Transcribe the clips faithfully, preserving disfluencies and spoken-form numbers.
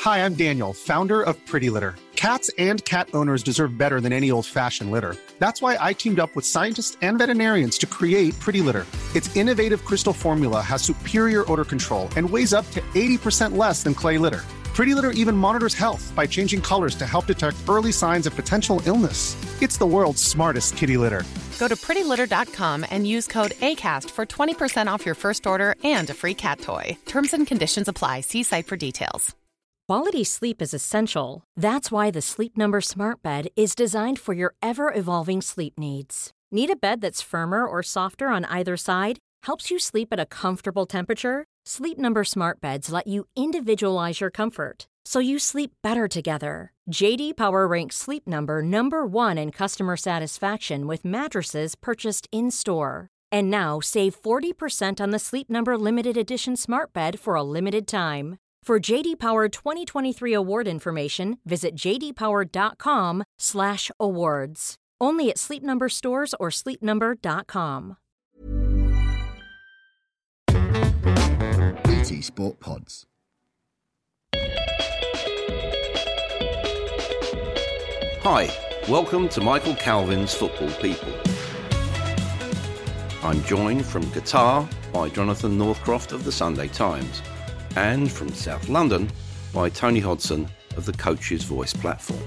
Hi, I'm Daniel, founder of Pretty Litter. Cats and cat owners deserve better than any old-fashioned litter. That's why I teamed up with scientists and veterinarians to create Pretty Litter. Its innovative crystal formula has superior odor control and weighs up to eighty percent less than clay litter. Pretty Litter even monitors health by changing colors to help detect early signs of potential illness. It's the world's smartest kitty litter. Go to pretty litter dot com and use code ACAST for twenty percent off your first order and a free cat toy. Terms and conditions apply. See site for details. Quality sleep is essential. That's why the Sleep Number Smart Bed is designed for your ever-evolving sleep needs. Need a bed that's firmer or softer on either side? Helps you sleep at a comfortable temperature? Sleep Number Smart Beds let you individualize your comfort, so you sleep better together. J D Power ranks Sleep Number number one in customer satisfaction with mattresses purchased in-store. And now, save forty percent on the Sleep Number Limited Edition Smart Bed for a limited time. For J D Power twenty twenty-three award information, visit j d power dot com slash awards. Only at Sleep Number stores or sleep number dot com. B T Sport Pods. Hi, welcome to Michael Calvin's Football People. I'm joined from Qatar by Jonathan Northcroft of the Sunday Times, and from South London by Tony Hodson of the Coach's Voice platform.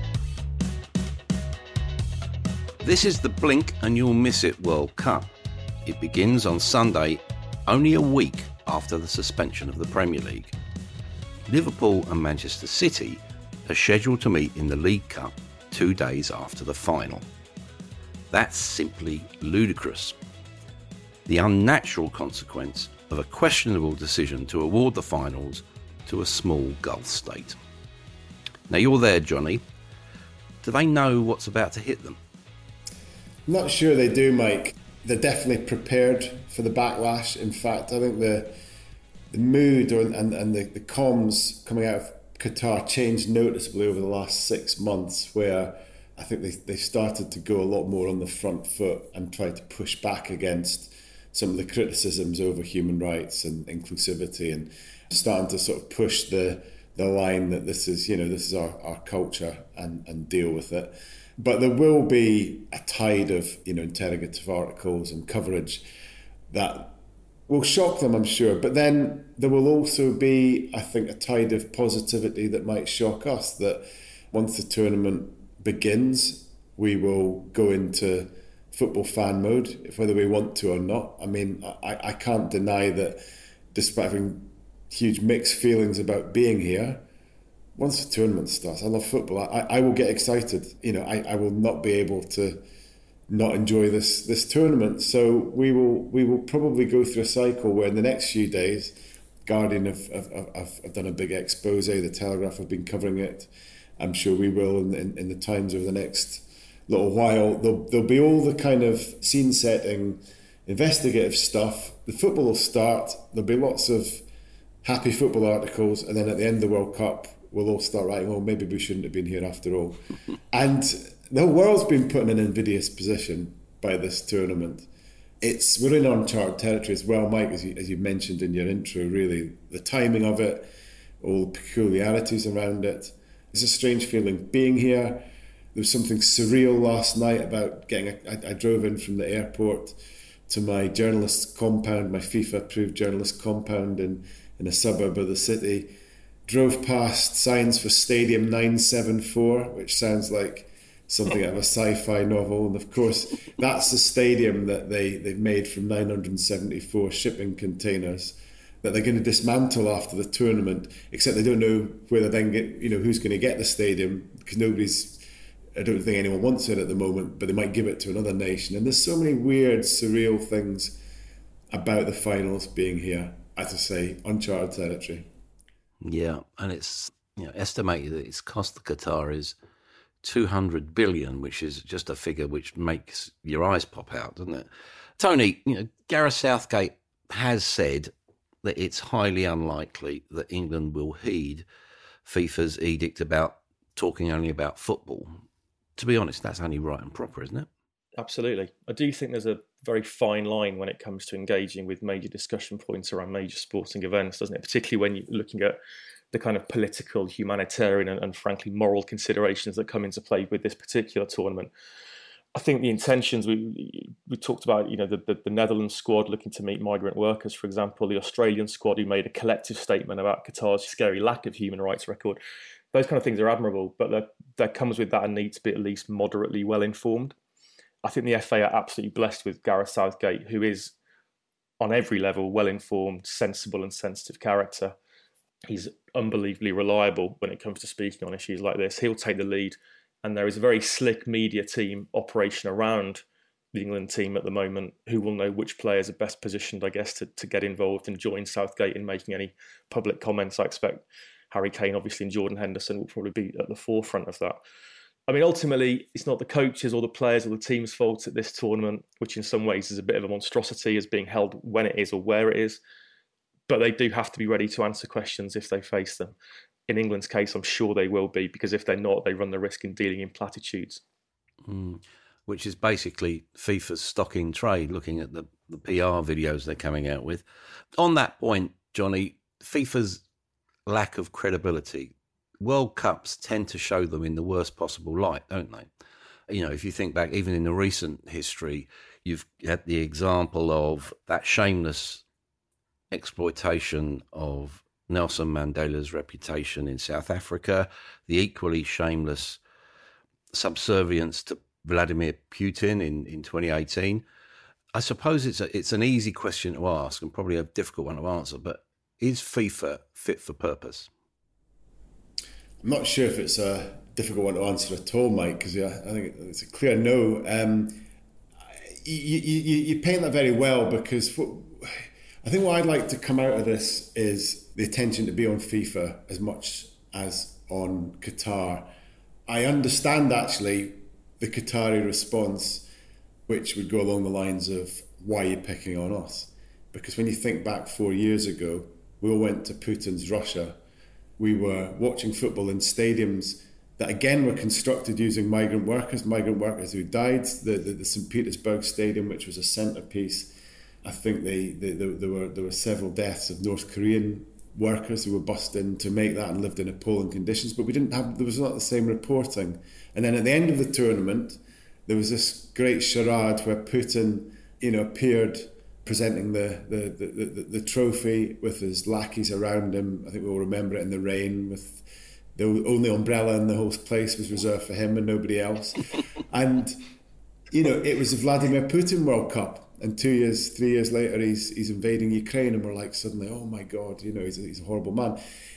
This is the Blink and You'll Miss It World Cup. It begins on Sunday, only a week after the suspension of the Premier League. Liverpool and Manchester City are scheduled to meet in the League Cup two days after the final. That's simply ludicrous. The unnatural consequence of a questionable decision to award the finals to a small Gulf state. Now you're there, Johnny. Do they know what's about to hit them? I'm not sure they do, Mike. They're definitely prepared for the backlash. In fact, I think the the mood or, and, and the, the comms coming out of Qatar changed noticeably over the last six months, where I think they, they started to go a lot more on the front foot and try to push back against some of the criticisms over human rights and inclusivity, and starting to sort of push the the line that this is, you know, this is our, our culture and, and deal with it. But there will be a tide of, you know, interrogative articles and coverage that will shock them, I'm sure. But then there will also be, I think, a tide of positivity that might shock us, that once the tournament begins, we will go into football fan mode, whether we want to or not. I mean, I, I can't deny that despite having huge mixed feelings about being here, once the tournament starts, I love football. I, I will get excited. You know, I, I will not be able to not enjoy this this tournament. So we will we will probably go through a cycle where in the next few days, Guardian have, have, have, have done a big expose, the Telegraph have been covering it. I'm sure we will in, in, in the Times over the next little while. There'll, there'll be all the kind of scene setting, investigative stuff. The football will start. There'll be lots of happy football articles, and then at the end of the World Cup, we'll all start writing, well, maybe we shouldn't have been here after all. And the whole world's been put in an invidious position by this tournament. It's we're in uncharted territory as well, Mike, as you, as you mentioned in your intro, really. The timing of it, all the peculiarities around it. It's a strange feeling being here. There was something surreal last night about getting a, I, I drove in from the airport to my journalist compound, my FIFA-approved journalist compound in, in a suburb of the city. Drove past signs for Stadium nine seven four, which sounds like something out of a sci-fi novel. And of course, that's the stadium that they, they've made from nine hundred seventy-four shipping containers that they're going to dismantle after the tournament, except they don't know where they then get, you know, who's going to get the stadium, because nobody's, I don't think anyone wants it at the moment, but they might give it to another nation. And there's so many weird, surreal things about the finals being here. As I say, uncharted territory. Yeah, and it's, you know, estimated that it's cost the Qataris two hundred billion, which is just a figure which makes your eyes pop out, doesn't it? Tony, you know, Gareth Southgate has said that it's highly unlikely that England will heed FIFA's edict about talking only about football. To be honest, that's only right and proper, isn't it? Absolutely. I do think there's a very fine line when it comes to engaging with major discussion points around major sporting events, doesn't it? Particularly when you're looking at the kind of political, humanitarian and, and frankly moral considerations that come into play with this particular tournament. I think the intentions, we we talked about, you know, the, the, the Netherlands squad looking to meet migrant workers, for example, the Australian squad who made a collective statement about Qatar's scary lack of human rights record. Those kind of things are admirable, but that, that comes with that a need to be at least moderately well informed. I think the F A are absolutely blessed with Gareth Southgate, who is on every level well informed, sensible and sensitive character. He's unbelievably reliable when it comes to speaking on issues like this. He'll take the lead. And there is a very slick media team operation around the England team at the moment who will know which players are best positioned, I guess, to, to get involved and join Southgate in making any public comments. I expect Harry Kane, obviously, and Jordan Henderson will probably be at the forefront of that. I mean, ultimately, it's not the coaches or the players or the team's fault at this tournament, which in some ways is a bit of a monstrosity as being held when it is or where it is. But they do have to be ready to answer questions if they face them. In England's case, I'm sure they will be, because if they're not, they run the risk in dealing in platitudes. Mm, which is basically FIFA's stock in trade, looking at the, the P R videos they're coming out with. On that point, Johnny, FIFA's lack of credibility, World Cups tend to show them in the worst possible light, don't they? You know, if you think back, even in the recent history, you've had the example of that shameless exploitation of Nelson Mandela's reputation in South Africa, the equally shameless subservience to Vladimir Putin in, in twenty eighteen. I suppose it's a, it's an easy question to ask and probably a difficult one to answer, but is FIFA fit for purpose? I'm not sure if it's a difficult one to answer at all, Mike, because yeah, I think it's a clear no. Um, you, you, you paint that very well, because what, I think what I'd like to come out of this is the attention to be on FIFA as much as on Qatar. I understand actually the Qatari response, which would go along the lines of, why are you picking on us? Because when you think back four years ago, we all went to Putin's Russia. We were watching football in stadiums that again were constructed using migrant workers, migrant workers who died. The, the, the Saint Petersburg Stadium, which was a centrepiece, I think they, they, they, there were there were several deaths of North Korean workers who were bussed in to make that and lived in appalling conditions. But we didn't have there was not the same reporting. And then at the end of the tournament, there was this great charade where Putin, you know, appeared presenting the the, the, the the trophy with his lackeys around him. I think we all remember it in the rain, with the only umbrella in the whole place was reserved for him and nobody else. And you know, it was the Vladimir Putin World Cup. And two years, three years later, he's he's invading Ukraine, and we're like suddenly, oh my God, you know, he's a, he's a horrible man.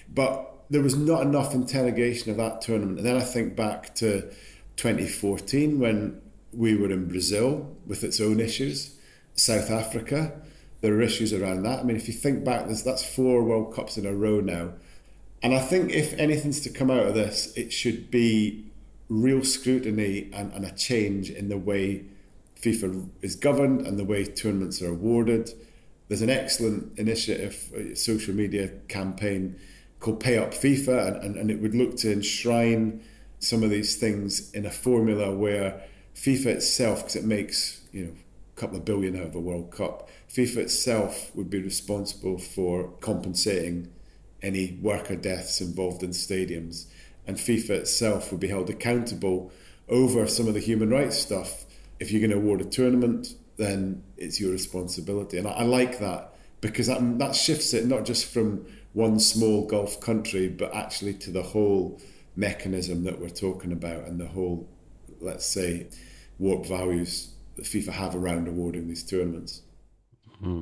But there was not enough interrogation of that tournament. And then I think back to twenty fourteen when we were in Brazil with its own issues, South Africa, there are issues around that. I mean, if you think back, there's, that's four World Cups in a row now. And I think if anything's to come out of this, it should be real scrutiny and, and a change in the way FIFA is governed and the way tournaments are awarded. There's an excellent initiative, a social media campaign called Pay Up FIFA, and, and, and it would look to enshrine some of these things in a formula where FIFA itself, because it makes, you know, a couple of billion out of a World Cup, FIFA itself would be responsible for compensating any worker deaths involved in stadiums, and FIFA itself would be held accountable over some of the human rights stuff. If you're going to award a tournament, then it's your responsibility. And I, I like that, because that, that shifts it not just from one small Gulf country, but actually to the whole mechanism that we're talking about and the whole, let's say, warped values that FIFA have around awarding these tournaments. Mm-hmm.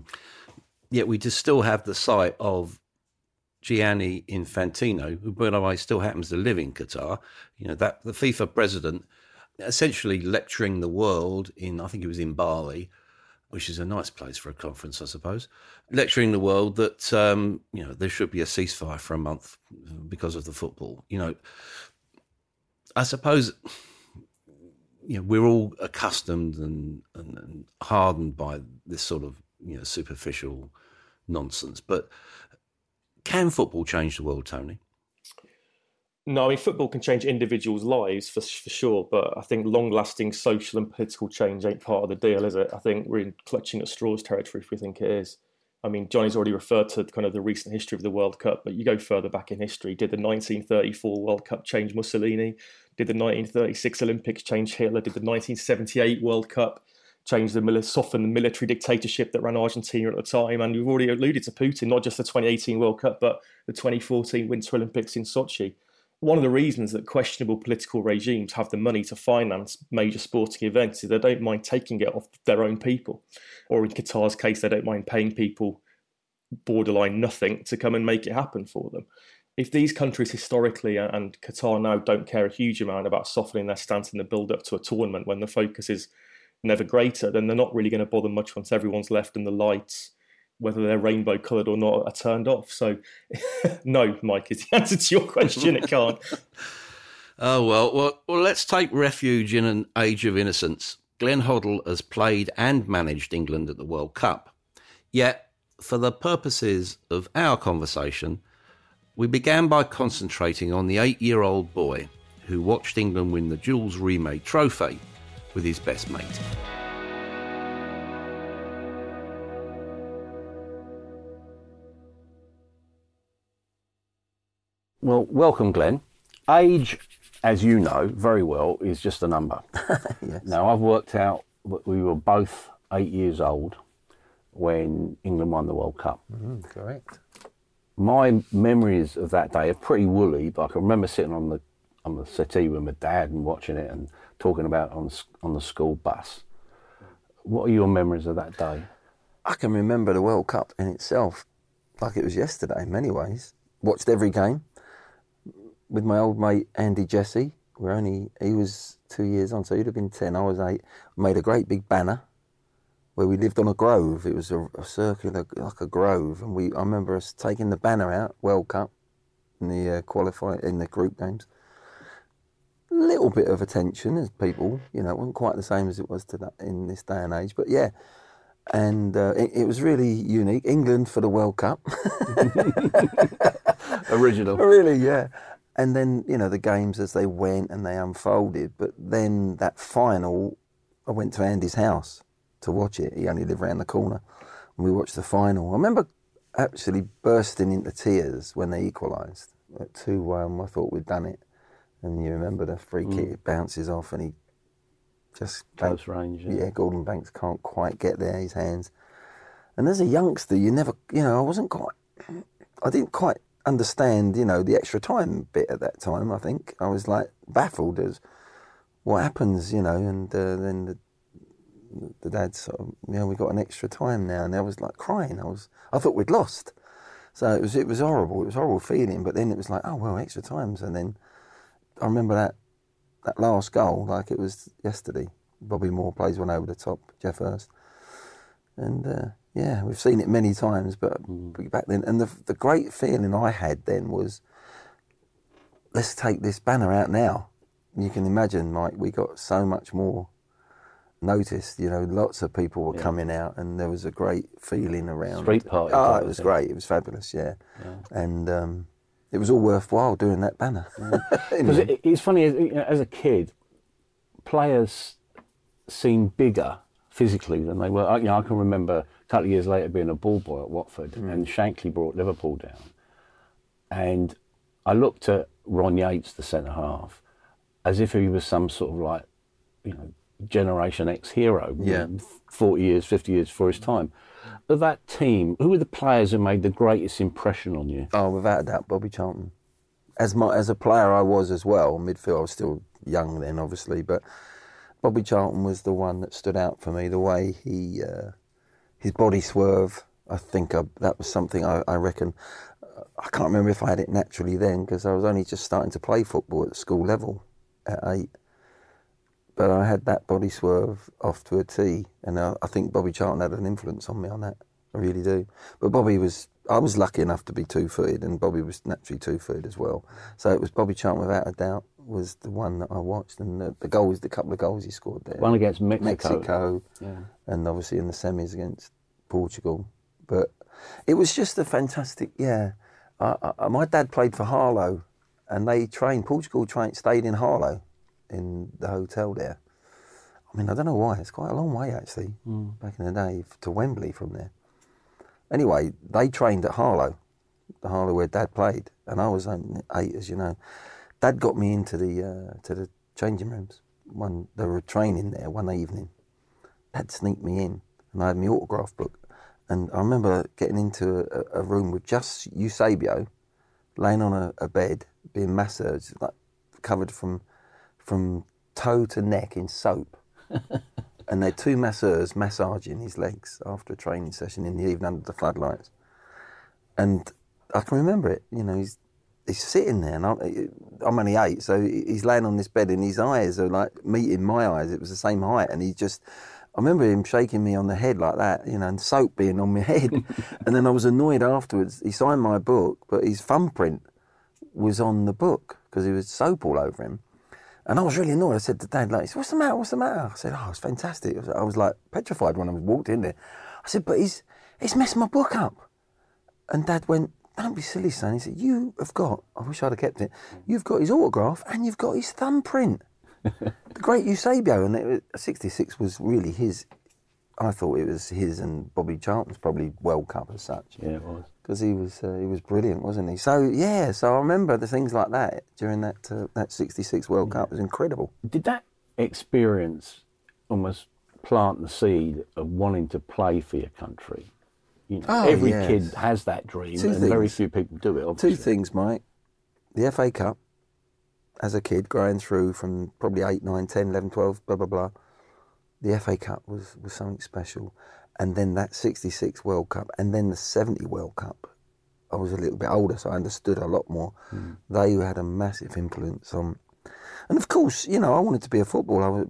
Yet we just still have the sight of Gianni Infantino, who, by the way, still happens to live in Qatar. You know, that the FIFA president essentially lecturing the world in, I think it was in Bali, which is a nice place for a conference, I suppose, lecturing the world that, um, you know, there should be a ceasefire for a month because of the football. You know, I suppose, you know, we're all accustomed and, and, and hardened by this sort of, you know, superficial nonsense. But can football change the world, Tony? No, I mean, football can change individuals' lives for, for sure, but I think long-lasting social and political change ain't part of the deal, is it? I think we're in clutching at straws territory if we think it is. I mean, Johnny's already referred to kind of the recent history of the World Cup, but you go further back in history. Did the nineteen thirty-four World Cup change Mussolini? Did the nineteen thirty-six Olympics change Hitler? Did the nineteen seventy-eight World Cup change the soften the military dictatorship that ran Argentina at the time? And we've already alluded to Putin, not just the twenty eighteen World Cup, but the twenty fourteen Winter Olympics in Sochi. One of the reasons that questionable political regimes have the money to finance major sporting events is they don't mind taking it off their own people. Or in Qatar's case, they don't mind paying people borderline nothing to come and make it happen for them. If these countries historically, and Qatar now, don't care a huge amount about softening their stance in the build-up to a tournament when the focus is never greater, then they're not really going to bother much once everyone's left and the lights, whether they're rainbow coloured or not, are turned off. So, no, Mike, is the answer to your question. It can't. Oh, well, well, well, let's take refuge in an age of innocence. Glenn Hoddle has played and managed England at the World Cup. Yet, for the purposes of our conversation, we began by concentrating on the eight-year-old boy who watched England win the Jules Rimet Trophy with his best mate. Well, welcome, Glenn. Age, as you know very well, is just a number. Yes. Now, I've worked out that we were both eight years old when England won the World Cup. Mm, correct. My memories of that day are pretty woolly, but I can remember sitting on the on the settee with my dad and watching it and talking about it on on the school bus. What are your memories of that day? I can remember the World Cup in itself like it was yesterday in many ways. Watched every game with my old mate Andy Jesse. We're only he was two years on, so he'd have been ten. I was eight. Made a great big banner where we lived on a grove. It was a, a circular, like a grove, and we. I remember us taking the banner out, World Cup, in the uh, qualify in the group games. A little bit of attention as people, you know, it wasn't quite the same as it was to that in this day and age, but yeah. And uh, it, it was really unique. England for the World Cup. Original. Really, yeah. And then, you know, the games as they went and they unfolded. But then that final, I went to Andy's house to watch it. He only lived around the corner. And we watched the final. I remember actually bursting into tears when they equalised. At two one, I thought we'd done it. And you remember the free kick, Mm. it bounces off and he just... Close range. Yeah. yeah, Gordon Banks can't quite get there, his hands. And as a youngster, you never, you know, I wasn't quite, I didn't quite understand, you know, the extra time bit at that time, I think. I was like baffled as what happens, you know, and uh, then the, the dad sort of, you know, we got an extra time now, and I was like crying. I was, I thought we'd lost. So it was, it was horrible. It was a horrible feeling, but then it was like, oh, well, extra times. And then I remember that, that last goal, like it was yesterday. Bobby Moore plays one over the top, Jeff Hurst. And uh, yeah, we've seen it many times, but mm. back then, and the the great feeling I had then was, let's take this banner out now. You can imagine, Mike, we got so much more noticed, you know, lots of people were yeah. coming out, and there was a great feeling around. Street party. Oh, it was great, it was fabulous, yeah. yeah. And um, it was all worthwhile doing that banner. Because yeah. it, it's funny, as, as a kid, players seem bigger physically than they were. You know, I can remember a couple of years later being a ball boy at Watford, mm. and Shankly brought Liverpool down, and I looked at Ron Yates, the centre half, as if he was some sort of like, you know, Generation X hero, yeah. forty years, fifty years before his time. Of that team, who were the players who made the greatest impression on you? Oh, without a doubt, Bobby Charlton. As my as a player, I was as well. Midfield, I was still young then, obviously, but Bobby Charlton was the one that stood out for me. The way he, uh, his body swerve, I think I, that was something I, I reckon. Uh, I can't remember if I had it naturally then, because I was only just starting to play football at the school level at eight. But I had that body swerve off to a T, and I, I think Bobby Charlton had an influence on me on that. I really do. But Bobby was, I was lucky enough to be two-footed, and Bobby was naturally two-footed as well. So it was Bobby Charlton, without a doubt, was the one that I watched, and the, the goals, the couple of goals he scored there. One against Mexico. Mexico, yeah. And obviously in the semis against Portugal. But it was just a fantastic, yeah. I, I, my dad played for Harlow, and they trained, Portugal trained, stayed in Harlow, in the hotel there. I mean, I don't know why, it's quite a long way actually, mm. back in the day, to Wembley from there. Anyway, they trained at Harlow, the Harlow where Dad played, and I was only eight, as you know. Dad got me into the uh, to the changing rooms. One, they were training there one evening. Dad sneaked me in, and I had my autograph book. And I remember getting into a, a room with just Eusebio, laying on a, a bed, being massaged, like covered from from toe to neck in soap. And there were two masseurs massaging his legs after a training session in the evening under the floodlights. And I can remember it, you know, he's he's sitting there, and I'm, I'm only eight, so he's laying on this bed, and his eyes are like meeting my eyes. It was the same height, and he just, I remember him shaking me on the head like that, you know, and soap being on my head. And then I was annoyed afterwards. He signed my book, but his thumbprint was on the book because there was soap all over him. And I was really annoyed. I said to Dad, like, what's the matter, what's the matter? I said, oh, it's fantastic. I was, I was like petrified when I walked in there. I said, but he's, he's messed my book up. And Dad went, don't be silly, son. He said, you have got, I wish I'd have kept it, you've got his autograph and you've got his thumbprint. The great Eusebio, and it was, sixty-six was really his. I thought it was his and Bobby Charlton's probably World Cup as such. Yeah, it was. Because he was uh, he was brilliant, wasn't he? So yeah, so I remember the things like that during that uh, that sixty-six World Cup. It was incredible. Did that experience almost plant the seed of wanting to play for your country? You know, oh, every yes. kid has that dream, Two and things. very few people do it. Obviously. Two things, Mike. The F A Cup, as a kid, growing through from probably eight, nine, ten, eleven, twelve, blah, blah, blah. The F A Cup was, was something special. And then that sixty-six World Cup, and then the seventy World Cup. I was a little bit older, so I understood a lot more. Mm. They had a massive influence on... And of course, you know, I wanted to be a footballer. I was,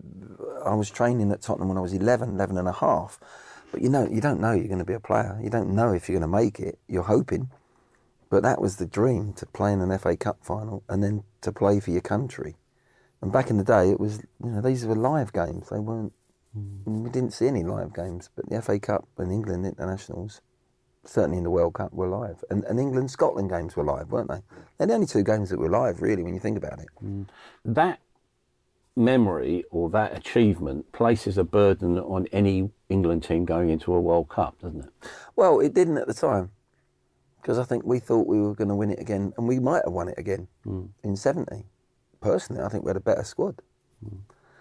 I was training at Tottenham when I was eleven, eleven and a half. But you know, you don't know you're going to be a player. You don't know if you're going to make it. You're hoping. But that was the dream, to play in an F A Cup final and then to play for your country. And back in the day, it was, you know, these were live games. They weren't, mm. we didn't see any live games. But the F A Cup and England internationals, certainly in the World Cup, were live. And, and England-Scotland games were live, weren't they? They're the only two games that were live, really, when you think about it. Mm. That memory or that achievement places a burden on any England team going into a World Cup, doesn't it? Well, it didn't at the time, because I think we thought we were going to win it again, and we might have won it again mm. in seventy. Personally, I think we had a better squad. Mm.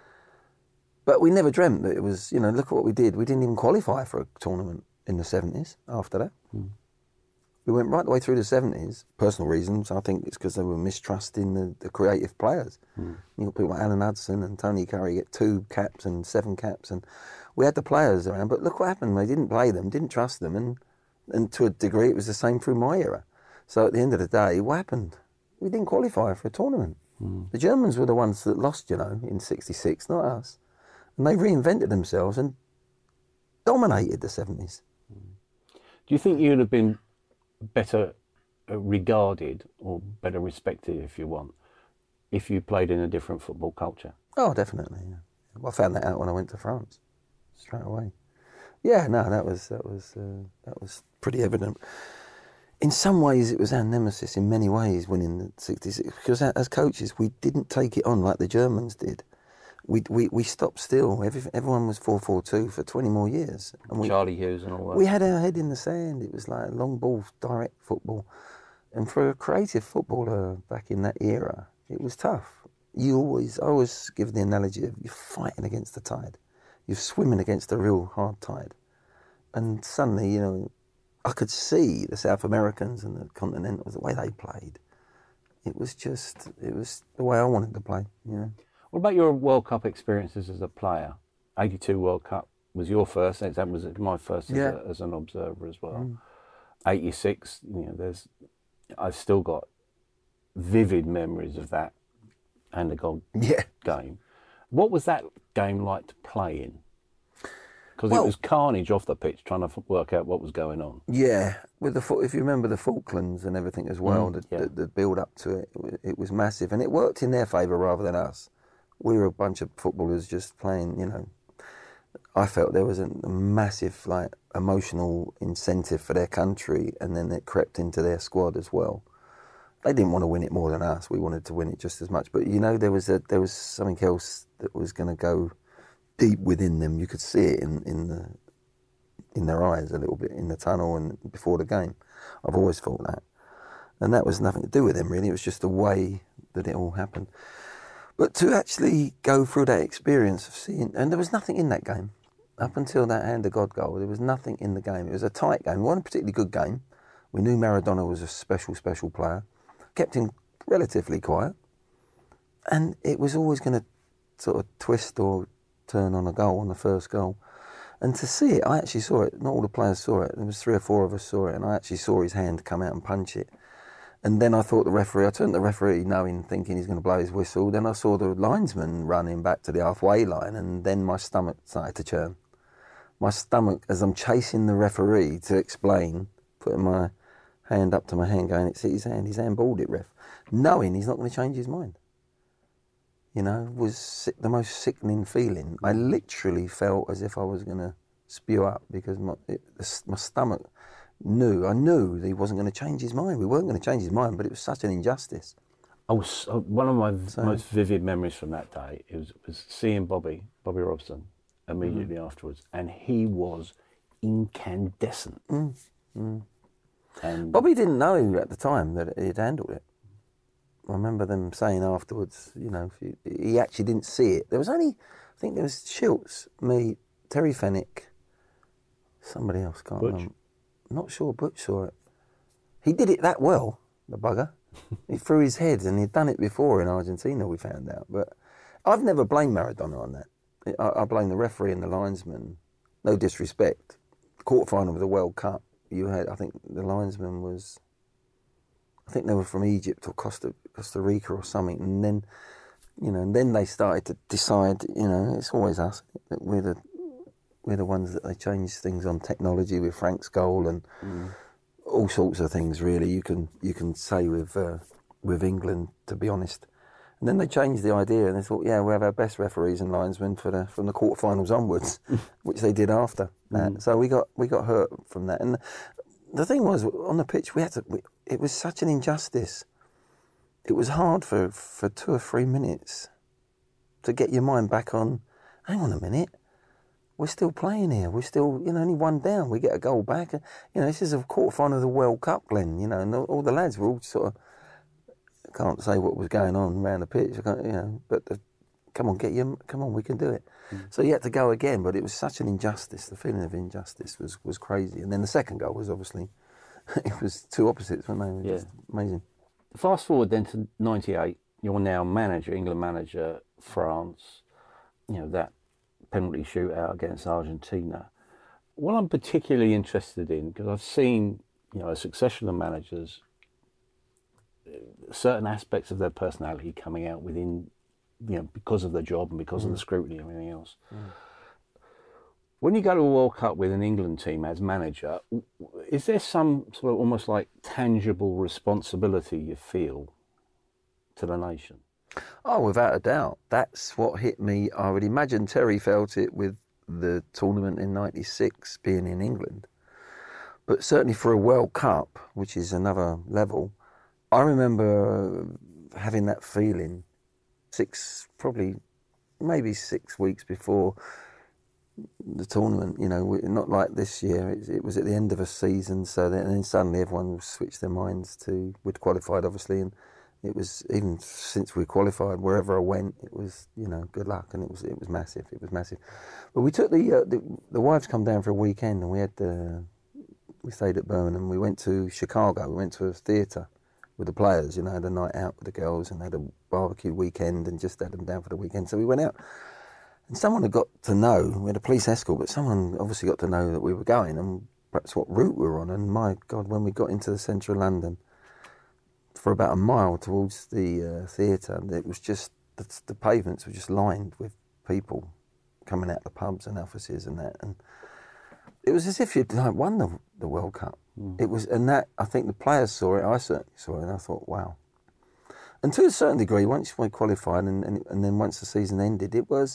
But we never dreamt that it was, you know, look at what we did. We didn't even qualify for a tournament in the seventies after that. Mm. We went right the way through the seventies, personal reasons. I think it's because they were mistrusting the, the creative players. Mm. You've got people like Alan Hudson and Tony Curry get two caps and seven caps, and we had the players around, but look what happened. They didn't play them, didn't trust them, and, and to a degree it was the same through my era. So at the end of the day, what happened? We didn't qualify for a tournament. Mm. The Germans were the ones that lost, you know, in sixty-six, not us. And they reinvented themselves and dominated the seventies. Mm. Do you think you'd have been better regarded or better respected, if you want, if you played in a different football culture? Oh, definitely. Yeah. Well, I found that out when I went to France, straight away. Yeah, no, that was that was uh, that was pretty evident. In some ways, it was our nemesis. In many ways, winning the sixty-six, because as coaches, we didn't take it on like the Germans did. We we we stopped still. Every, everyone was four four two for twenty more years. And we, Charlie Hughes and all that. We had our head in the sand. It was like long ball, direct football. And for a creative footballer back in that era, it was tough. You always, I always give the analogy of you're fighting against the tide. You're swimming against a real hard tide. And suddenly, you know, I could see the South Americans and the Continentals, the way they played. It was just, it was the way I wanted to play, you know. What about your World Cup experiences as a player? eighty-two World Cup was your first. That was my first as, yeah. a, as an observer as well. Mm. eighty-six, you know, there's, I've still got vivid memories of that and the gold yeah. game. What was that game like to play in? Because well, it was carnage off the pitch, trying to work out what was going on. Yeah, with the if you remember the Falklands and everything as well, mm, the, yeah. the, the build up to it, it was massive, and it worked in their favour rather than us. We were a bunch of footballers just playing, you know. I felt there was a, a massive, like, emotional incentive for their country, and then it crept into their squad as well. They didn't want to win it more than us. We wanted to win it just as much. But, you know, there was a, there was something else that was going to go deep within them. You could see it in, in the in their eyes a little bit in the tunnel and before the game. I've always thought that. And that was nothing to do with him, really. It was just the way that it all happened. But to actually go through that experience of seeing... And there was nothing in that game. Up until that hand of God goal, there was nothing in the game. It was a tight game. It wasn't a particularly good game. We knew Maradona was a special, special player. Kept him relatively quiet. And it was always going to sort of twist or turn on a goal, on the first goal. And to see it, I actually saw it. Not all the players saw it. There was three or four of us saw it. And I actually saw his hand come out and punch it. And then I thought the referee, I turned to the referee knowing, thinking he's going to blow his whistle. Then I saw the linesman running back to the halfway line, and then my stomach started to churn. My stomach, as I'm chasing the referee to explain, putting my hand up to my hand, going, it's his hand, his hand balled it, ref. Knowing he's not going to change his mind. You know, was sick, the most sickening feeling. I literally felt as if I was going to spew up because my, it, my stomach... knew, I knew that he wasn't going to change his mind. We weren't going to change his mind, but it was such an injustice. I was uh, one of my so, most vivid memories from that day it was, was seeing Bobby, Bobby Robson, immediately mm. afterwards, and he was incandescent. Mm. Mm. And Bobby didn't know at the time that he'd handled it. I remember them saying afterwards, you know, you, he actually didn't see it. There was only, I think there was Schultz, me, Terry Fenwick, somebody else, can't Butch. remember. Not sure Butch saw it. He did it that well, the bugger. He threw his head, and he'd done it before in Argentina, we found out. But I've never blamed Maradona on that. I, I blame the referee and the linesman. No disrespect. Quarter-final of the World Cup, you had, I think the linesman was, I think they were from Egypt or Costa, Costa Rica or something. And then, you know, and then they started to decide, you know, it's always us, that we're the, We're the ones that they change things on technology with Frank's goal and mm. all sorts of things. Really, you can you can say with uh, with England, to be honest. And then they changed the idea and they thought, yeah, we'll have our best referees and linesmen for the from the quarterfinals onwards, which they did after that. Mm. So we got we got hurt from that. And the thing was, on the pitch, we had to. We, it was such an injustice. It was hard for for two or three minutes to get your mind back on. Hang on a minute. We're still playing here. We're still, you know, only one down. We get a goal back. You know, this is a quarter-final of the World Cup, Glenn. You know, and all the lads were all sort of, I can't say what was going on around the pitch, I can't, you know, but the, come on, get your, come on, we can do it. Mm. So you had to go again, but it was such an injustice. The feeling of injustice was, was crazy. And then the second goal was obviously, it was two opposites, weren't they? It was yeah. amazing. Fast forward then to ninety-eight, you're now manager, England manager, France, you know, that penalty shootout against Argentina. What I'm particularly interested in, because I've seen, you know, a succession of managers, certain aspects of their personality coming out within, you know, because of the job and because mm. of the scrutiny and everything else. Mm. When you go to a World Cup with an England team as manager, is there some sort of almost like tangible responsibility you feel to the nation? Oh, without a doubt. That's what hit me. I would imagine Terry felt it with the tournament in ninety-six being in England. But certainly for a World Cup, which is another level, I remember having that feeling six, probably maybe six weeks before the tournament. You know, not like this year. It, it was at the end of a season, so then, and then suddenly everyone switched their minds to, we'd qualified obviously, and it was, even since we qualified, wherever I went, it was, you know, good luck, and it was it was massive. It was massive. But we took the uh, the, the wives come down for a weekend, and we had the we stayed at Birmingham. We went to Chicago. We went to a theatre with the players. You know, had a night out with the girls, and had a barbecue weekend, and just had them down for the weekend. So we went out, and someone had got to know. We had a police escort, but someone obviously got to know that we were going, and perhaps what route we were on. And my God, when we got into the centre of London, for about a mile towards the uh, theatre, it was just, the, the pavements were just lined with people coming out the pubs and offices and that. And it was as if you'd like won the, the World Cup. Mm. It was, and that, I think the players saw it, I certainly saw it, and I thought, wow. And to a certain degree, once we qualified and, and, and then once the season ended, it was,